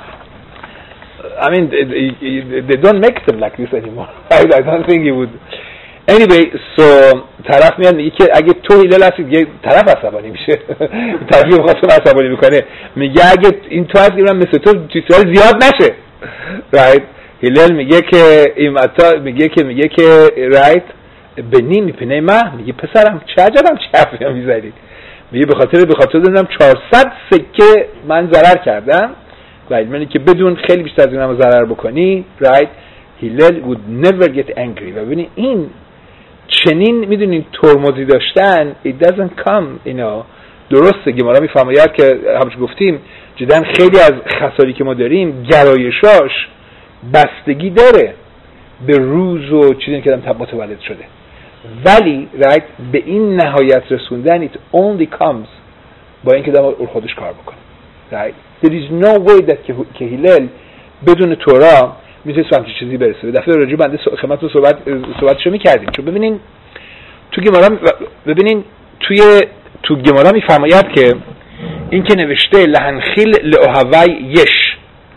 I mean they don't make them like this anymore I don't think it would anyway so طرف میاد میگه که اگه تو هیلال هستی یه طرف عصبانی میشه طرفی میخواستم عصبانی میکنه میگه اگه این تو هستی من مثل تو سوال زیاد نشه right هیلال میگه که میگه که right بنی میپینه میگه پسرم چه عجبم چه حرفی میزنی میگه به خاطر دادم 400 سکه من ضرر کردم و علمانی که بدون خیلی بیشتر از اینم ضرر بکنی right هیلال would never get angry و ببینید این چنین میدونین ترمزی داشتن it doesn't come درسته گمارا میفرماید که همونش گفتیم جدا خیلی از خصالی که ما داریم گرایشاش بستگی داره به روز و چیزی که آدم متولد شده ولی به این نهایت رسوندن it only comes با اینکه دم خودش کار بکنه. There is no way that که هیلل بدون تورا میتونه همچین چیزی برسه. به دفعه راجع بنده خدمتتون صحبتشو می‌کردیم. چون ببینین تو گمارا، ببینین تو گمارا میفرماید که این که نوشته لهنخیل لأوهوی یش،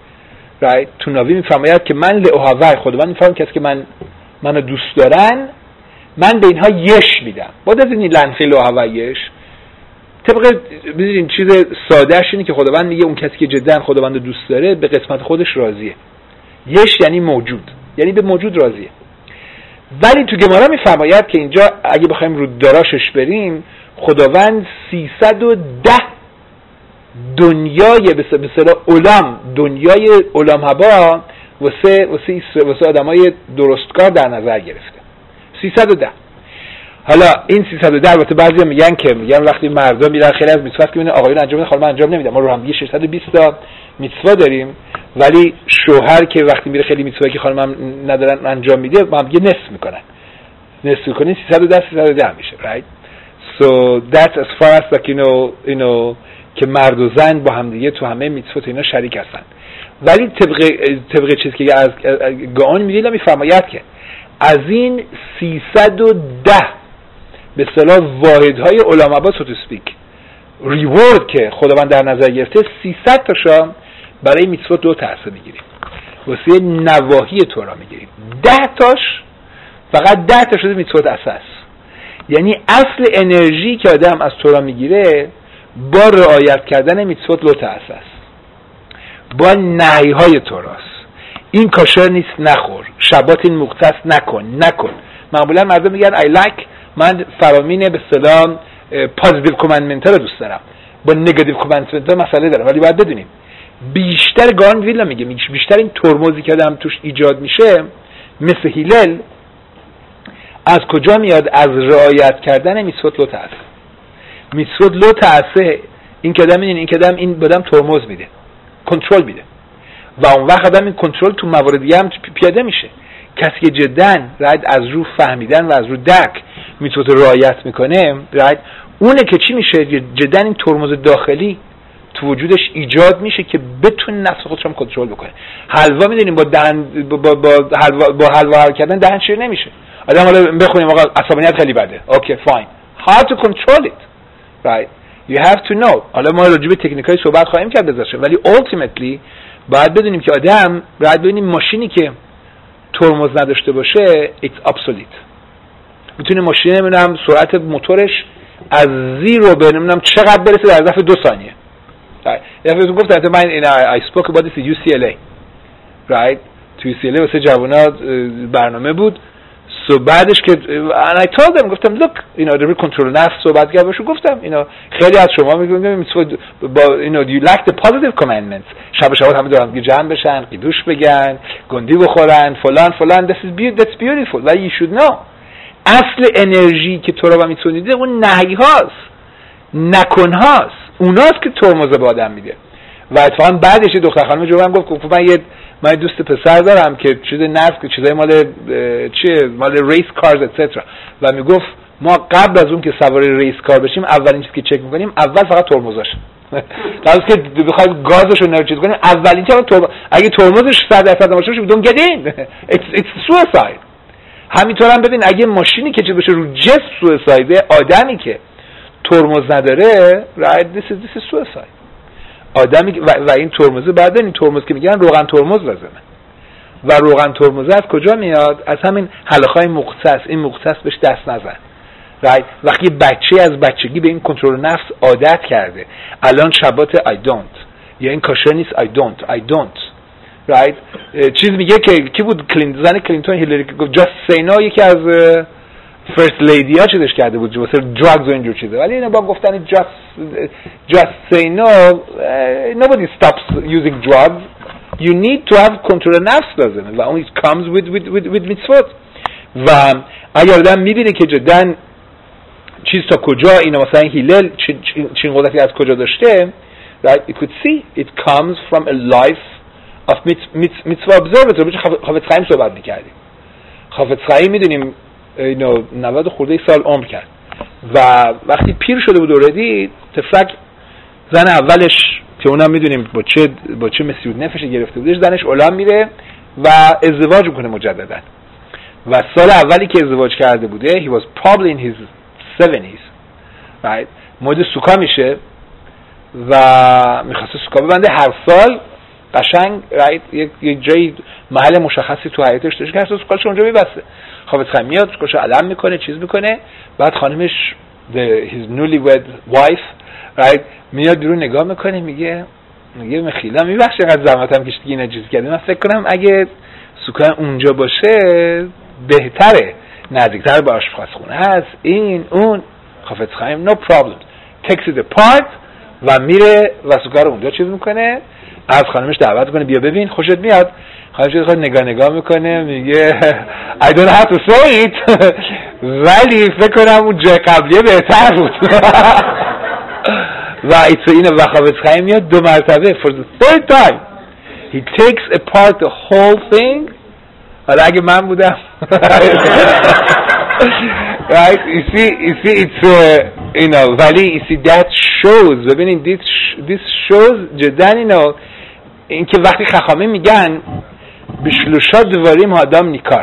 تو ناوی میفرماید که من لأوهوی، خداوند میفرماید کسی که منو دوست دارن من به اینها یش میدم. بعد از این لهنخیل لأوهوی یش طبق ببینین چیز سادهش اینه که خداوند میگه اون کسی که جدا خداوند رو دوست داره به قسمت خودش راضیه. یش یعنی موجود، یعنی به موجود راضیه. ولی تو گمارا میفرماید که اینجا اگه بخوایم رو دراشش بریم، خداوند 310 دنیای به اصطلاح دنیای علام هوا واسه آدمای درستکار در نظر گرفته. 310. حالا این 310 البته بعضیا میگن وقتی مردم میرن خیلی از میتوات که میبینن آقایون انجام میدن، خانم انجام نمیدن. ما رو هم دیگه 620 تا میتوا داریم، ولی شوهر که وقتی میره خیلی میتوا که خانم هم ندارن انجام میده، با هم دیگه نصف میکنن 310 میشه. right? So that's as far as like you know که مرد و زن با هم دیگه تو همه میتوات اینا شریک هستن. ولی طبق چیزی که از گاون میگه میفرماید که از این 310 به اصطلاح واحدهای علماء so to speak ریورد که خداوند در نظر گرفته، 300 تاشا برای میتوات 2 تا حصه میگیریم، واسه نواهی تورا میگیریم. 10 تاش فقط 10 تا شده میتوات اساس. یعنی اصل انرژی که آدم از تورا میگیره با رعایت کردن میتوات لوت اساس، با نهی‌های توراست. این کاشر نیست نخور، شبات این مقدس نکن. معمولا مردم میگن I like، من فرامین به اصطلاح پوزیتیو کامندمنت رو دوست دارم، با نگاتیو کامندمنت مسئله دارم. ولی باید بدونیم بیشتر گارن ویلا میگه بیشتر این ترمزی که آدم توش ایجاد میشه مثل هیلل از کجا میاد؟ از رعایت کردن میتوات لو تأسه. میتوات لو تأسه این که آدم این بدم ترمز میده، کنترل میده، و اون وقت آدم این کنترل تو موارد دیگه هم پیاده میشه. کسی که جداً از رو فهمیدن و از رو درک میتوات رعایت میکنه، اونه که چی میشه؟ جداً این ترمز داخلی تو وجودش ایجاد میشه که بتونه نفس خودش رو کنترل بکنه. حلوا میدونیم با حلوا حل کردن دهن شیر نمیشه. آدم حالا بخونیم آقا عصبانیت خیلی بده، اوکی فاین، how to control it, right? you have to know. حالا ما راجع به تکنیکای صحبت خواهیم کرد بذارشه، ولی ultimately باید بدونیم که آدم باید ببینیم ماشینی که ترمز نداشته باشه it's obsolete. میتونه ماشین نمیدونم سرعت موتورش از 0 به نمیدونم چقدر برسه در ظرف 2 ثانیه. یه دفعه گفتم من I spoke about this at UCLA, right? تو UCLA واسه جوونا برنامه بود. So بعدش که and I told them گفتم look در مورد کنترل نفس صحبت کردم، گفتم خیلی از شما میگن با you lack the positive commandments. شب همه دارن که جمع بشن، قیدوش بگن، گندی بخورن، فلان that's beautiful. ولی you should know اصل انرژی که تو رو میتونیده اون نهی هاست، نکن هاست، اوناست که ترمز به آدم میده. و اتفاقا بعدش دختر خانم جوان گفت من دوست پسر دارم که چیزای مال ریس کارز اتسترا، و میگفت ما قبل از اون که سوار ریس کار بشیم اولین چیزی که چک میکنیم اول فقط ترمزش. قبل از که بخوایم گازش رو چیز کنیم اولین چیز اگه ترمزش 100% باشه don't get in. It's suicide. همینطور هم ببین اگه ماشینی که چه بشه رو جست سویسایده، آدمی که ترمز نداره right this is suicide. آدمی و این ترمزه بعد این ترمز که میگن روغن ترمز لازمه، و روغن ترمزه از کجا میاد؟ از همین حلقه‌های مختص. این مختص بهش دست نزن right. وقتی بچه از بچگی به این کنترل نفس عادت کرده، الان شبات I don't یا این کاشر نیست I don't right. چیز میگه که کی بود زن کلینتون هیلاری که گفت just say no، یکی از فرست لیدی ها چیزش کرده بود واسه drugs و اینجور چیزه، ولی اینا با گفتن just say no nobody stops using drugs. you need to have control نفس لازمه و اون it comes with mitzvot. و اگر آدم میبینه که جدن چیز تا کجا اینا مثلا هیلل چین قدرتی از کجا داشته right you could see it comes from a life of mitzvah observatory. حافظ خیم صحبت میکردیم. حافظ خیم میدونیم اینو 90 خورده سال عمر کرد و وقتی پیر شده بود اوردی تفلک زن اولش که اونم میدونیم با چه مسیود نفش گرفته بودش، زنش اولام میره و ازدواج میکنه مجددا و سال اولی که ازدواج کرده بوده he was probably in his 70s right مورد سوکا میشه و میخواسته سوکا ببنده هر سال قشنگ right یک جایی محل مشخصی تو حیاتش داشته که هر سال سوکاش اونجا میبسته. خب خب میاد سوکاش علم میکنه چیز میکنه بعد خانمش his newlywed wife right میاد بیرون نگاه میکنه میگه مخیلا میبخشه قد زحمتم کشیدی اینا چیز کردی، من فکر کنم اگه سوکا اونجا باشه بهتره، نزدیکتر به آشپزخونه هست این اون. خافت خواهیم no problem takes it apart و میره و سوکا رو اونجا چیز میکنه، از خانمش دعوت میکنه بیا ببین خوشت میاد، خانمش خود نگاه میکنه میگه I don't have to say it ولی فکر کنم اون جای قبلیه بهتر بود و اینه و خافت خواهیم میاد 2 مرتبه for the third time he takes apart the whole thing. حالا اگه من بودم right you see it's ولی you see that shows ببینید this shows جدا این که وقتی خخامه میگن بشلوشا دواریم هادام نیکار،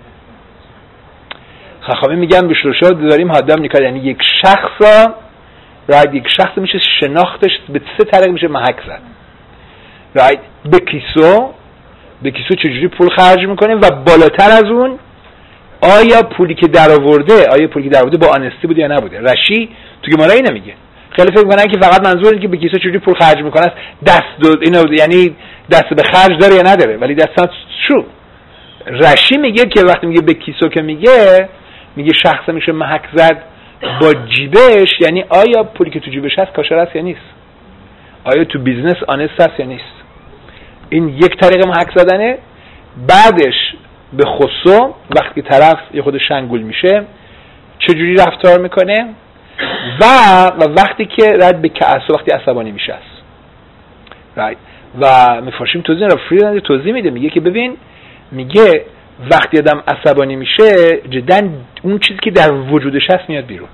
خخامه میگن بشلوشا دواریم هادام نیکار یعنی یک شخصا right یک شخص میشه شناختش به 3 طریق میشه محک زد right به کیسو چجوری پول خرج میکنه و بالاتر از اون آیا پولی که در آورده با آنستی بوده یا نبوده. رشی تو گمارا اینو میگه، خیلی فکر میکنن که فقط منظور اینه که به کیسو چجوری پول خرج میکنه است یعنی دست به خرج داره یا نداره، ولی دست شو رشی میگه که وقتی میگه به کیسو که میگه شخص میشه محک زد با جیبش، یعنی آیا پولی که تو جیبش هست کاشر است یا نیست، آیا تو بیزنس آنست است یا نیست. این یک طریق محک زدنه. بعدش به خصوص وقتی طرف یه خود شنگول میشه چجوری رفتار میکنه و وقتی که رد به کأس وقتی عصبانی میشه است right. و مفارشیم توضیح میده میگه که ببین میگه وقتی آدم عصبانی میشه جدا اون چیزی که در وجودش هست میاد بیرون،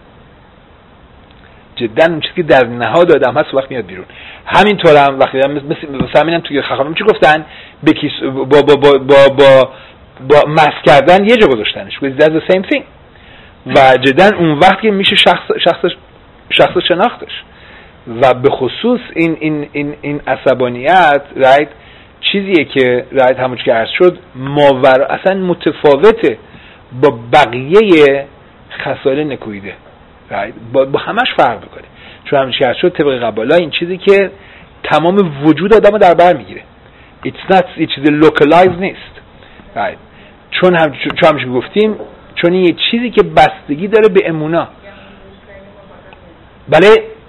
جدا اون چیزی که در نهاد آدم هست وقت میاد بیرون. همینطور هم وقتی مثلا همینم توی خخامه چی گفتن به کیس با مس کردن یه جا گذاشتنش that's the same thing و جدا اون وقتی میشه شخص شناختش و به خصوص این عصبانیت right چیزیه که right همون که عرض شد اصلا متفاوته با بقیه خصایل نکویده right با همش فرق میکنه، چون همون که عرض شد طبق قبالا این چیزی که تمام وجود آدمو در بر میگیره یه چیز لوکالایز نیست right. چون همش گفتیم چون این یه چیزی که بستگی داره به امونا. بله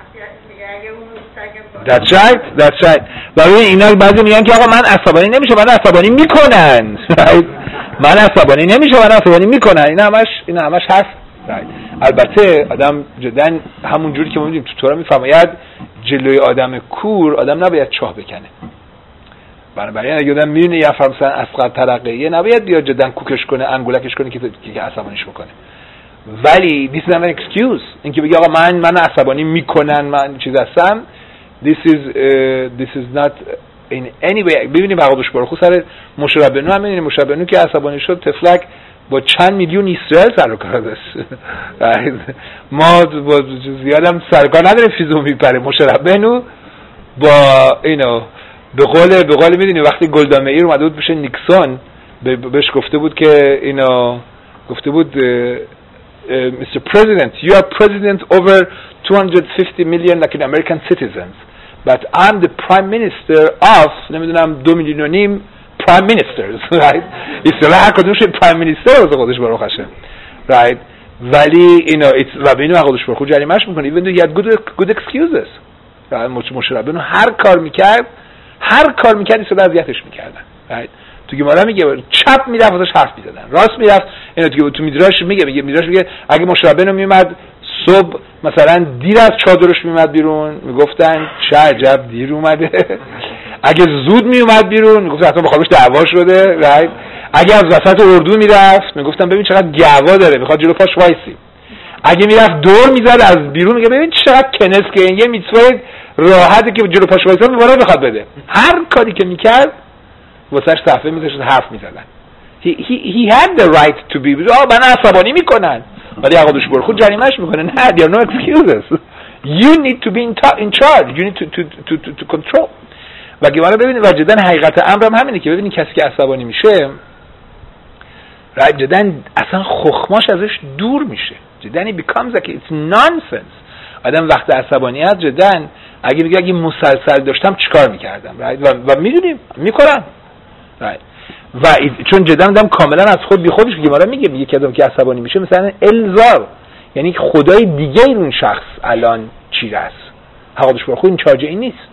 that's right برای اینا بعضی میگن که آقا من عصبانی نمیشه من عصبانی میکنن من عصبانی نمیشه من عصبانی میکنن اینا همش هست right. البته آدم جدا همون جوری که ما میدونیم تو تورا میفرماید جلوی آدم کور آدم نباید چاه بکنه، بنابراین اگه آدم میبینه یه نفر مثلا اصغر ترقیه نباید بیاد جدا کوکش کنه انگولکش کنه که عصبانیش بکنه. ولی this is not an excuse اینکه بگی آقا من عصبانی میکنن من چیز هستم this is not in any way. ببینیم عقدش برخو سر مشربنو هم میبینیم مشربنو که عصبانی شد تفلک با چند میلیون اسرائیل سر و کار داشت ما با زیادم سرکار نداریم فیزو میپره مشربنو با به قول میدونی وقتی گلدا مئیر اومده بود بشه نیکسون بهش گفته بود که گفته بود Mr. President you are president over 250 million like American citizens but I'm the prime minister of نمیدونم 2.5 میلیون prime ministers right اصلا هر کدومش prime minister واسه خودش برای خشه right ولی و به اینو خودش برای خود جریمه‌اش میکنه even though he had good excuses مشربنو هر کار میکرد اینا اذیتش میکردن right. تو گمارا میگه چپ میرفت ازش حرف میزدن راست میرفت اینا تو میدراش میگه اگه مشربنو میومد صبح مثلا دیر از چادرش میومد بیرون میگفتن چه عجب دیر اومده اگه زود میومد بیرون میگفتن حتما با خودش دعوا شده right. اگه از وسط اردو میرفت میگفتم ببین چقدر گوا داره میخواد جلو پاش وایسی. اگه میرفت دور میزد از بیرون میگه ببین چقدر کنس که این یه میتوای راحته که جلو پاش وایسا دوباره بخواد بده. هر کاری که میکرد واسش صفحه میذاشت حرف میزدن. he had the right to be من عصبانی میکنن ولی آقا دوش برخود جریمهش میکنه. نه there are no excuses. you need to be in charge. you need to control. و گمارا ببینید و جدا حقیقت امر هم همینه که ببینید کسی که عصبانی میشه جدا اصلا خخماش ازش دور میشه. جدا it becomes like it's nonsense. آدم وقت عصبانیت جدا اگه میگه اگه مسلسل داشتم چیکار میکردم و میدونیم میکنم و چون جدا آدم کاملا از خود بی خودش گمارا میگه که آدم که عصبانی میشه مثلا الزار یعنی خدای دیگه اون شخص الان چی است حقیقتش برای خود این چارجه این نیست.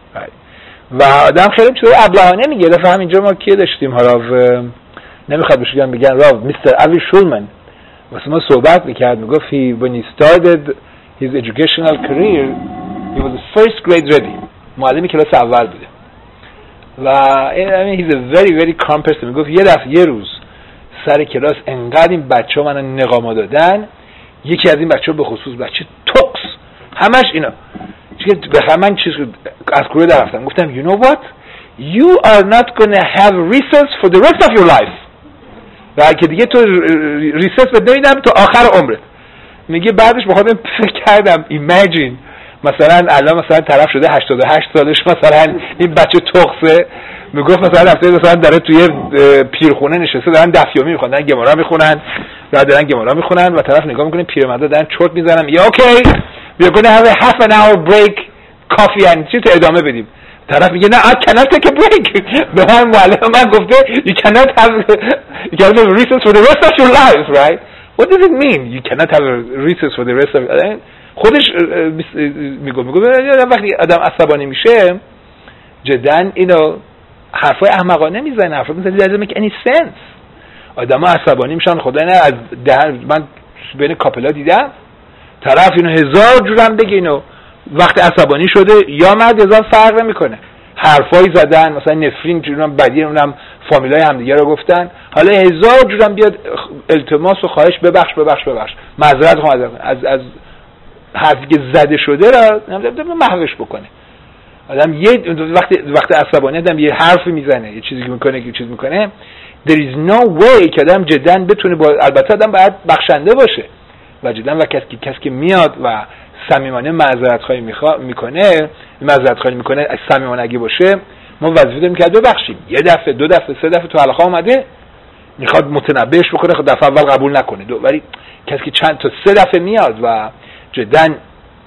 و آدم خیلی چطور ابلهانه میگه. دفعه همینجا ما کی داشتیم ها نمیخواد بگن راو میستر اوی شولمن واسه ما صحبت میکرد میگفت when he started his educational career he was the first grade ready معلم کلاس اول بوده و I mean he's a very very calm person. میگفت یه روز سر کلاس انقدر این بچه ها من نقاما دادن یکی از این بچه ها به خصوص بچه توکس همش اینا به من چیز از گروه در رفتم گفتم you know what you are not gonna have recess for the rest of your life و که دیگه تو ریسس بد نمیدم تا آخر عمرت. میگه بعدش بخوام فکر کردم imagine مثلا الان مثلا طرف شده 88 سالش مثلا این بچه تخصه میگفت مثلا رفته مثلا داره توی پیرخونه نشسته دارن دفیامی میخونن دارن گمارا میخونن دارن گمارا میخونن و طرف نگاه میکنه پیرمردا دارن چرت میزنن میگه اوکی we're going to have a half an hour break coffee and چی تو ادامه بدیم. طرف میگه نه I cannot take a break. به من معلم من گفته you cannot have recess for the rest of your life right. What does it mean you cannot have a recess for the rest of خودش میگه وقتی آدم عصبانی میشه جدا اینو حرفای احمقانه میزنه حرفا میزنه doesn't make any sense. آدما عصبانی میشن خدا نه از من بین کاپلا دیدم طرف اینو هزار جورم بگه اینو وقتی عصبانی شده یا مرد هزار فرق نمیکنه حرفایی زدن مثلا نفرین جورم بدی اونم فامیلای همدیگه رو گفتن حالا هزار جورم بیاد التماس و خواهش ببخش معذرت خواهم از حرفی که زده شده را محوش بکنه. آدم یه وقتی عصبانی آدم یه حرفی میزنه یه چیزی میکنه there is no way که آدم جدا بتونه البته آدم باید بخشنده باشه و جدا و کسی که میاد و صمیمانه معذرت خواهی میکنه صمیمانه اگه باشه ما وظیفه داریم که ببخشیم. یه دفعه دو دفعه سه دفعه تو حلقه اومده میخواد متنبهش بکنه خود دفعه اول قبول نکنه ولی کسی که چند تا سه دفعه میاد و جدا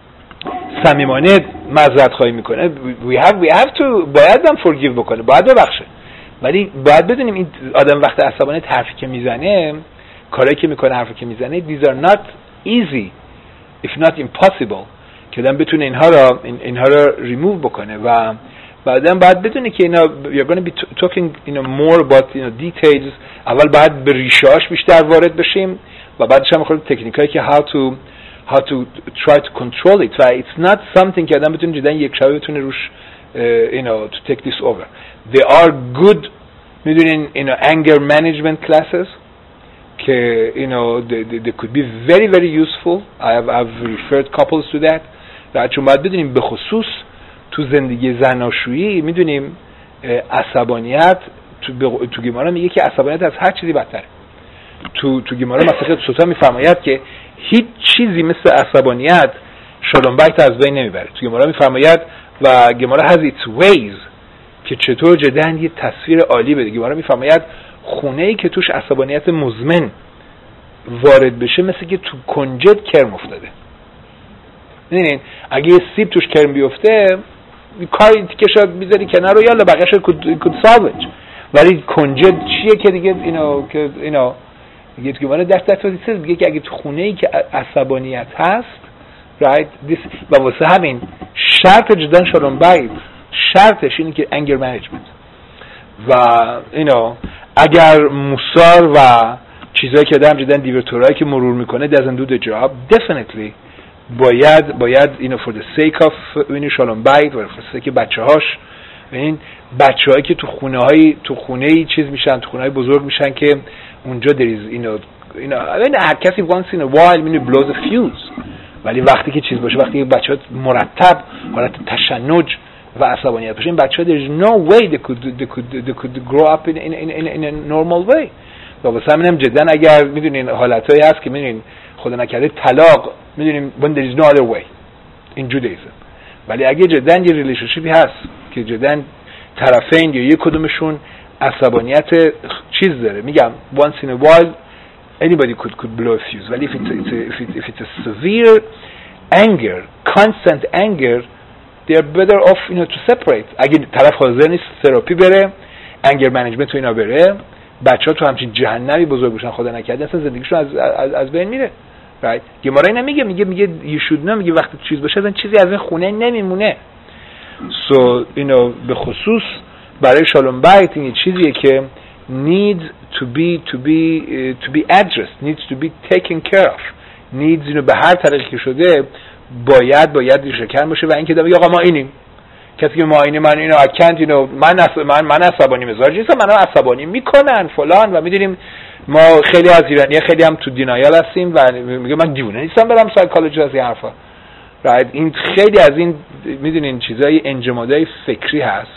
صمیمانه معذرت خواهی میکنه we have to باید هم forgive بکنه باید ببخشه. ولی باید بدونیم این آدم وقت عصبانی حرفی که میزنه کاری که میکنه حرفی که میزنه these are not easy if not impossible که آدم بتونه اینها رو remove بکنه و بعدم باید بدونه که اینا you're going to be talking more about details. اول باید به ریشه‌اش بیشتر وارد بشیم و بعدش هم خود تکنیکایی که how to try to control it و it's not something که آدم بتونه جدا یک شبه بتونه روش to take this over. There are good میدونین anger management classes که they could be very very useful. I've referred couples to that. چون باید بدونیم به خصوص تو زندگی زناشویی میدونیم عصبانیت تو گمارا میگه که عصبانیت از هر چیزی بدتره. تو گمارا مسیحیت سوتا میفرماید که هیچ چیزی مثل عصبانیت شالوم بیت از بین نمیبره. تو گمارا میفرماید و گمارا has its ways که چطور جدا یه تصویر عالی بده. گمارا میفرماید خونه‌ای که توش عصبانیت مزمن وارد بشه مثل که تو کنجد کرم افتاده. میدونین اگه یه سیب توش کرم بیفته کاری تیکشو میذاری کنار رو یالا بقیه‌شو could salvage. ولی کنجد چیه که دیگه میگه گمارا دست میگه که اگه تو خونه‌ای که عصبانیت هست right this و واسه همین شرط جدا شالوم بیت شرطش اینه که anger management و اگر موسار و چیزایی که آدم جدا دیورتورایی که مرور میکنه doesn't do the job definitely باید for the sake of شالوم بیت و for the sake بچه‌هاش این بچه‌هایی که تو خونه‌ای چیز میشن، تو خونه‌های بزرگ میشن که اونجا دریز اینو هر کسی once in a while میونه blows a fuse، ولی وقتی که چیز باشه، وقتی بچه‌ها مرتب حالت تشنج و عصبانیت باشه، این بچه‌ها there's no way they could grow up in a normal way. و واسه همینم جدا اگر میدونین حالتایی هست که میدونین خدا نکرده طلاق، میدونیم when there is no other way in Judaism، ولی اگه جدا یه ریلیشنشیپی هست که جدا طرفین یا یک کدومشون عصبانیت چیز داره، میگم once in a while anybody could blow a fuse، ولی if it's a severe anger, constant anger, they are better off to separate. اگه طرف حاضر نیست تراپی بره، anger management و اینا بره، بچه‌ها تو همچین جهنمی بزرگ بشن خدا نکرده اصلا زندگیشون از بین میره. right؟ گمارا اینا میگه you should know، میگه وقتی چیز باشه اصلا چیزی از این خونه نمیمونه. so به خصوص برای شالوم بیت این چیزیه که needs to be addressed, needs to be taken care of, needs به هر طریقی که شده باید ریشه‌کن باشه. و اینکه میگه آقا ما اینیم، کسی که ما اینیم، من اینو اکند من عصبانی مزاجی نیستم، منو عصبانی میکنن فلان. و میدونیم ما خیلی از ایرانی‌ها خیلی هم تو دینایال هستیم و میگه من دیوونه نیستم برم سایکولوژی از این حرفا. این خیلی از این میدونین چیزای انجمادای فکری هست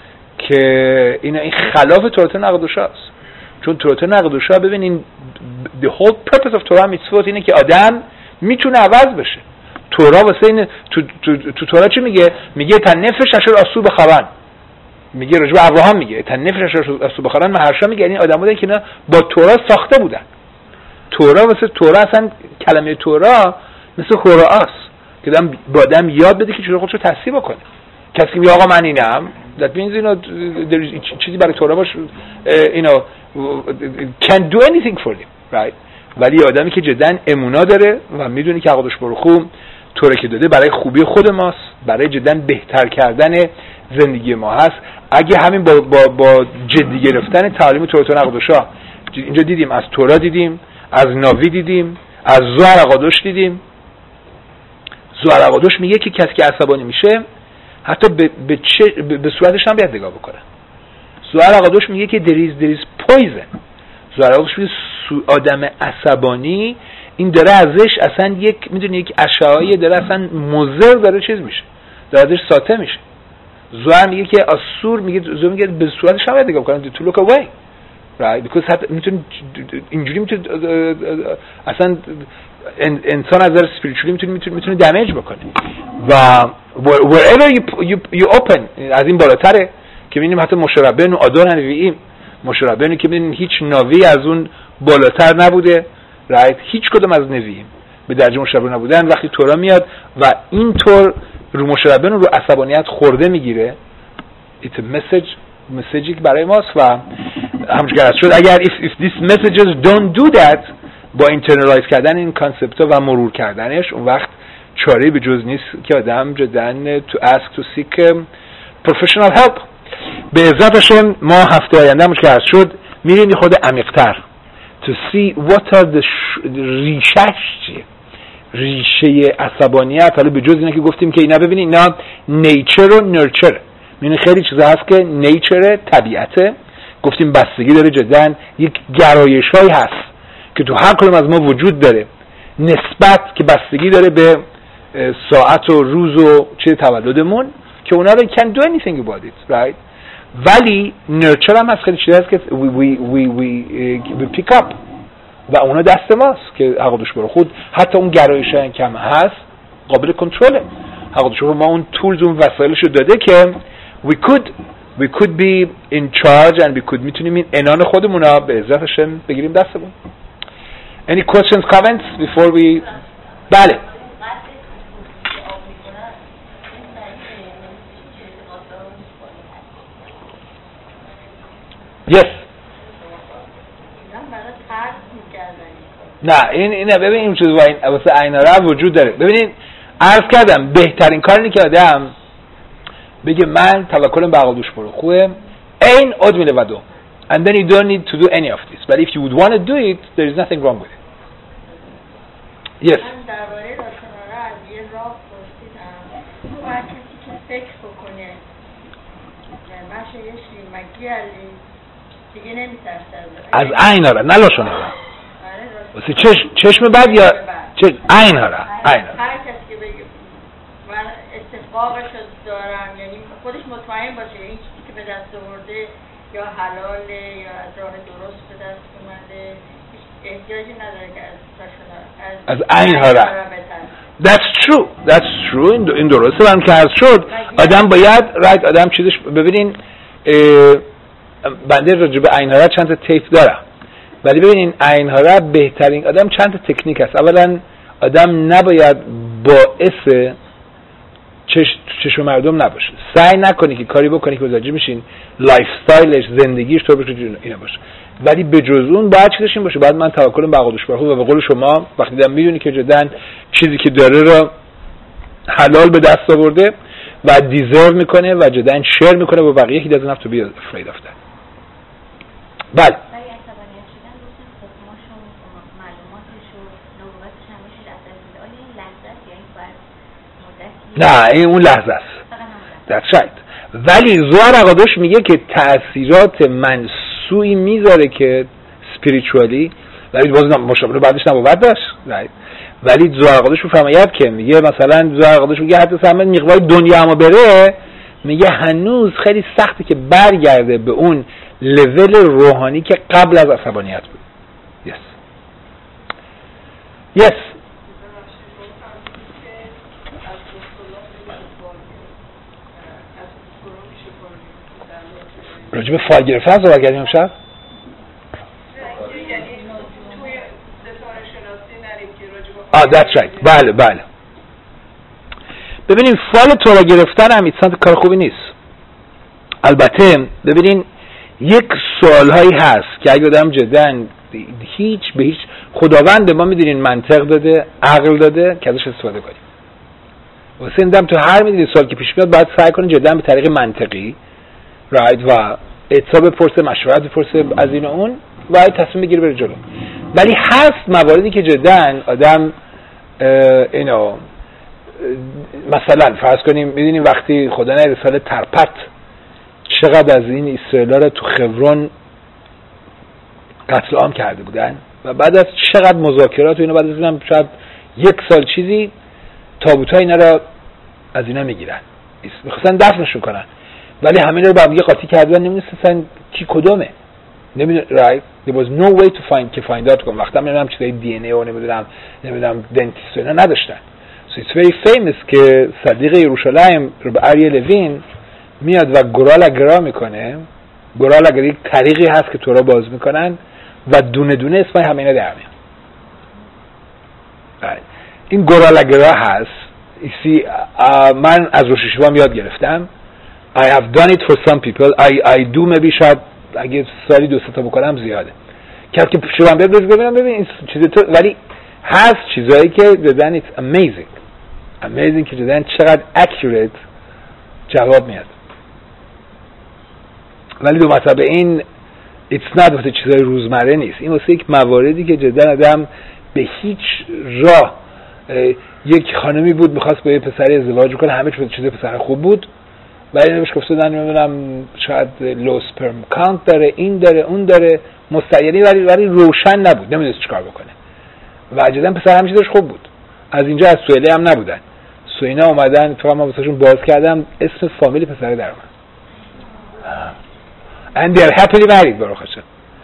که این خلاف تورات نقدوشا است. چون تورات نقدوشا ببینین the whole purpose of Torah mitzvot اینه که آدم میتونه عوض بشه. تورا واسه این تو تورا چی میگه تنفش اشر اسو بخوان، میگه راجع به ابراهام میگه تنفش اشر اسو بخوان. مهرشا میگه این آدمایی که اینا با تورا ساخته بودن. تورا اصلا کلمه تورا مثل قرآنست که آدم یاد بده که چطور خودشو تصحیح بکنه. کسی میگه آقا من اینم، that means چیزی برای تورا باشه can do anything for them, right؟ ولی آدمی که جدن امونا داره و میدونی که قدوس برخو طوری که داده برای خوبی خود ماست، برای جدن بهتر کردن زندگی ما هست. اگه همین با جدی گرفتن تعالیم تورات نقدوشا، اینجا دیدیم از تورا دیدیم، از ناوی دیدیم، از زوار قدوش دیدیم. زوار قدوش میگه که کسی که عصبانی میشه حتی به صورتش هم باید نگاه بکنه. زوار قدوش میگه که there is poison. زوار قدوش میگه آدم عصبانی این داره ازش اصلا یک اشعایی داره اصلا مضر داره چیز میشه، داره ازش ساطع میشه. زوار میگه که اسور میگه به صورتش هم باید نگاه کنه to look away, right? because حتی میتونه اینجوری میتونه اصلا انسان از نظر اسپریچولی میتونه دمیج بکنه. و wherever you open از این بالاتره که میبینیم حتی مشربن و آدون هنوییم، مشربنی که میبینیم هیچ ناوی از اون بالاتر نبوده، رایت؟ هیچ کدوم از نوییم به درجه مشربن نبودن. وقتی تورا میاد و اینطور رو مشربن رو عصبانیت خورده میگیره، it's a message برای ماست. و همچنین شد اگر if these messages don't do that، با اینترنالایز کردن این کانسپت و مرور کردنش، اون وقت چاره به جز نیست که آدم جدن to ask to seek professional help. به عزتشون ما هفته آینده مشکل شد میریم خود عمیق‌تر to see what are the ریشهش چیه، ریشه عصبانیت. حالا به جز اینا که گفتیم که اینا ببینید اینا نیچر و نرچر، یعنی خیلی چیزا هست که نیچر طبیعته، گفتیم بستگی داره جدن یک گرایش‌هایی هست که تو هر کدوم از ما وجود داره، نسبت که بستگی داره به ساعت و روز و چیز تولدمون که اونا رو can do anything about it, right؟ ولی نرچر هم هست، خیلی چیز هست که we pick up و اونا دست ماست که حقیقتش برو خود حتی اون گرایش ها کم هست قابل کنترله. حقیقتش برو ما اون تولز اون وسایلش رو داده که we could be in charge and we could میتونیم این انان خودمون رو به عزتش بگیریم دستمون. Any questions, comments before we... بله yes. نه این ببین این چیز واسه عیناره وجود داره. ببینید عرض کردم بهترین کار اینه که آدم بگه من توکلم به عقل دوش برو خوبه این اد میله ودو and then you don't need to do any of this, but if you would want to do it there is nothing wrong with it. yes. من درباره راشناله از یه راه پرسیدم، هر کسی که فکر بکنه دیگه نمیترسن از عین هارا نه لاشون هارا واسه چشم بد یا عین هارا عین هر کسی که بگه من استحقاقشو دارم یعنی خودش مطمئن باشه این چیزی که به دست آورده یا حلاله یا از راه درست به دست اومده احتیاجی نداره که از عین هارا That's true این درسته برام که هست شد آدم باید آدم چیزش ببینین بنده راجع به عین هارا چند تا تیپ دارم ولی ببینین عین هارا بهترین آدم چند تا تکنیک هست اولا آدم نباید باعث چشم مردم نباشه سعی نکنی که کاری بکنی که متوجه میشین لایف استایلش زندگیش تو بشه اینا باشه ولی به جز اون باید چیزش این باشه بعد من توکلم به قدرتش برخورد و به قول شما وقتی دم میدونی که جدا چیزی که داره رو حلال به دست آورده و دیزرو میکنه و جدا شیر میکنه با بقیه he doesn't have to be afraid of that بله نه این اون لحظه است that's right ولی زوار عقادش میگه که تأثیرات منسوعی میذاره که spiritually ولی باز مشابه بعدش نبوت داشت right. ولی زوار عقادش رو فرمایید که میگه مثلا زوار عقادش میگه حتی سمت مقدار دنیا هم بره میگه هنوز خیلی سخته که برگرده به اون لول روحانی که قبل از عصبانیت بود yes راجع به فایل گرفتن صحبت کردیم امشب that's right بله ببینین فایل تورا گرفتن هم ایتسانت کار خوبی نیست البته ببینین یک سوالهایی هست که اگه آدم جدن هیچ خداوند ما میدونین منطق داده عقل داده که ازش استفاده کنیم واسه این دم تو هر میدونی سوال که پیش میاد باید سعی کنین جدن به طریق منطقی و اعتبار بپرسه مشورت بپرسه از این و اون و تصمیم بگیره بره جلو ولی هست مواردی که جدن آدم اینو مثلا فرض کنیم میدونیم وقتی خدا نه رساله ترپت چقدر از این اسرائیل‌ها رو تو خبرون قتل عام کرده بودن و بعد از چقدر مذاکرات و اینا بعد از اینم شاید 1 سال چیزی تابوت‌ها اینا رو از اینا میگیرن می‌خواستن دفنشون کنن ولی همه رو با هم قاطی کردن نمی‌دونستن کی کدومه نمی‌دونم right there was no way to find out کنم وقتا نمی‌دونم چیزای دی ان ای و نمی‌دونم دنتیست اینا نداشتن so it's very famous که صدیق یروشلایم رو به آریه لوین میاد و گورالاگرا میکنه گورالاگرا یک طریقی هست که تورا باز میکنن و دونه دونه اسمای همه اینا در میاد این گورالاگرا هست من از روش یشیوام یاد گرفتم I have done it for some people I do maybe شاید اگه سالی 2 تا بکنم زیاده که شما ببینم ببین این چیزی تو ولی هست چیزایی که دادن it's amazing که دادن چقدر accurate جواب میاد ولی دو مرتبه این it's not واسه چیزای روزمره نیست این واسه یک مواردی که جدا آدم به هیچ راه یک خانمی بود میخواست با یه پسری ازدواج کنه همه چیز پسر خوب بود ولی نمیش گفتن نمیدونم شاید لو سپرم کانت داره این داره اون داره مستعیری ولی روشن نبود نمیدونست چیکار بکنه و جدا پسر همه چیزش خوب بود از اینجا از سوئیلی هم نبودن سوئینا اومدن تو من واسهشون باز کردم اسم فامیل پسر در اومد and they are happily married برای خودشون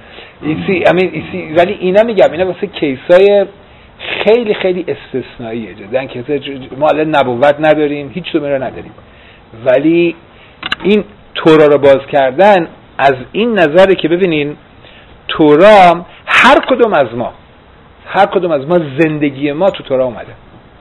ولی اینا میگم اینا واسه کیسای خیلی خیلی استثنائیه جدا که ما الان نبوت نداریم هیچ دومه رو نداریم ولی این تورا رو باز کردن از این نظره که ببینین تورا هر کدوم از ما زندگی ما تو تورا اومده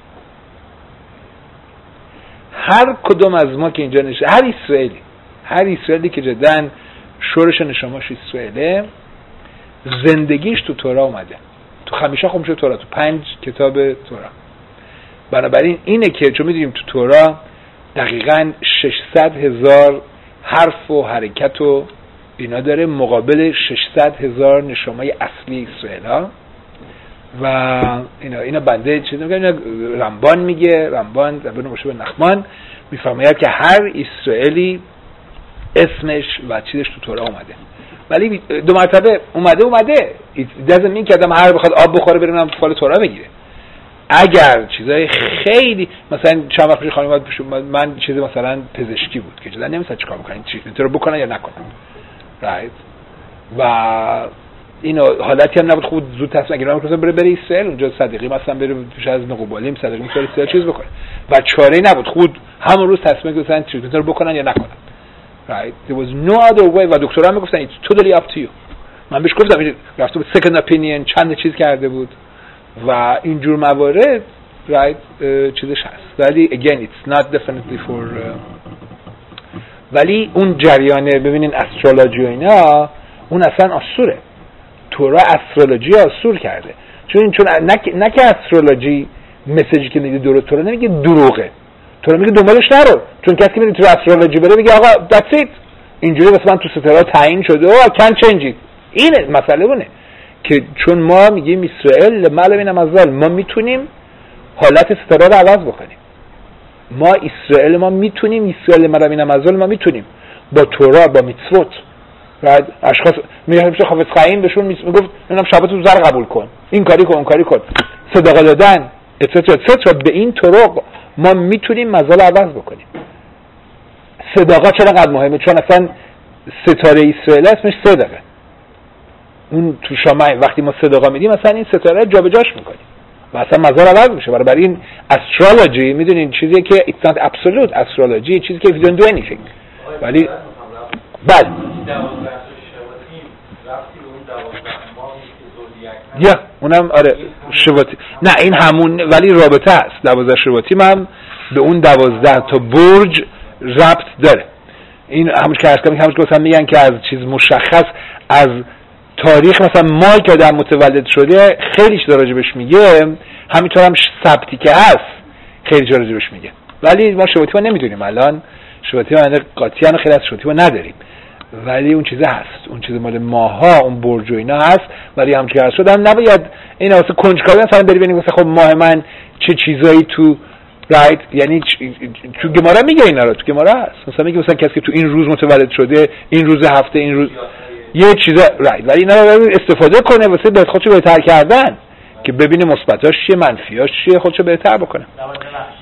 هر کدوم از ما که اینجا نشه هر اسرائیلی که جدا شورش نشاماش اسرائیله زندگیش تو تورا اومده تو خمیشه خمشه تورا تو 5 کتاب تورا بنابراین اینه که چون میدونیم تو تورا دقیقاً 600,000 حرف و حرکت و اینا داره مقابل 600,000 نشامای اصلی اسرائیل ها و اینا بنده چیز میگه اینا رمبان میگه رمبان باشه به نخمان میفرماید که هر اسرائیلی اسمش و چیزش تو تورا اومده، ولی 2 مرتبه اومده. It doesn't mean که آدم هر بخواد آب بخوره بریم فال تورا بگیره. اگر چیزای خیلی مثلا چند وقت پیش خانم من چیز مثلا پزشکی بود که جدا نمی‌دونم چیکار بکنن، تریتمنت رو بکنن یا نکنن، رایت، و اینو حالتی هم نبود خوب زود تصمیم گیری کنه بره اسرائیل، اونجا صدیقی مثلا بره پیش از نقوبالیم صدیقی مثلا اسرائیل چیز بکنه و چاره‌ای نبود، خود همون روز تصمیم گرفتن تریتمنت رو بکنن یا نکنن، right. There was no other way و دکترها میگفتن it's totally up to you. من بهش گفتم رفته بود second opinion چند چیز کرده بود و اینجور موارد right چیزش هست، ولی again it's not definitely for ولی اون جریانه ببینین استرولوژی و اینا اون اصلا آسوره، تورا استرولوژی آسور کرده، چون نه که استرولوژی مسیجی که میده درست، تورا نمیگه دروغه، تورا میگه دنبالش نرو، چون کسی که میره تو استرولوژی بره میگه آقا that's it اینجوری واسه من تو ستاره تعیین شده و can change it. این مسئله اونه که چون ما میگیم اسرائیل معلومه نمازال ما میتونیم حالت ستاره رو عوض بکنیم، ما میتونیم اسرائیل معلومه نمازال ما میتونیم با تورا با میتسوت بعد اشخاص میگن میشه حافظ خیم بهشون میگفت اینم شبات رو زر قبول کن، این کاری کن اون کاری کن، صدقه دادن اتسترا به این طرق ما میتونیم مزال عوض بکنیم. صدقه چقدر مهمه، چون اصلا ستاره اسرائیل اسمش صدقه، اون تو شما وقتی ما صدقه میدیم مثلا این ستاره جابجاش میکنیم و اصلا مزال عوض میشه. برای این استرولوژی میدونین چیزی که it's not absolute astrology چیزی که you don't do anything، ولی بله یا اونم آره شواتی، نه این همون ولی رابطه است 12 شواتی هم به اون 12 تا برج ربط داره. این همون که همون که مثلا میگن که از چیز مشخص از تاریخ مثلا ماه که آدم متولد شده خیلی چیزا راجبش میگه، همینطور هم ثبتی که هست خیلی چیزا راجبش میگه، ولی ما شواتی ما نمیدونیم الان، شواتی ما قاطیان خیلی از شواتی ما نداریم، ولی اون چیزه هست، اون چیز مال ماها اون برج و اینا هست، ولی همون که شد هم نباید این واسه کنجکاوی مثلا بری ببینی مثلا خب ماه من چه چیزایی تو رایت، یعنی تو گمارا میگه اینا رو، تو گمارا هست مثلا میگه مثلا کسی که تو این روز متولد شده، این روز هفته، این روز یه چیزا رایت، ولی اینا رو استفاده کنه واسه خودشو بهتر کردن که ببینه مثبتاش چیه منفیاش چیه خودشو بهتر بکنه.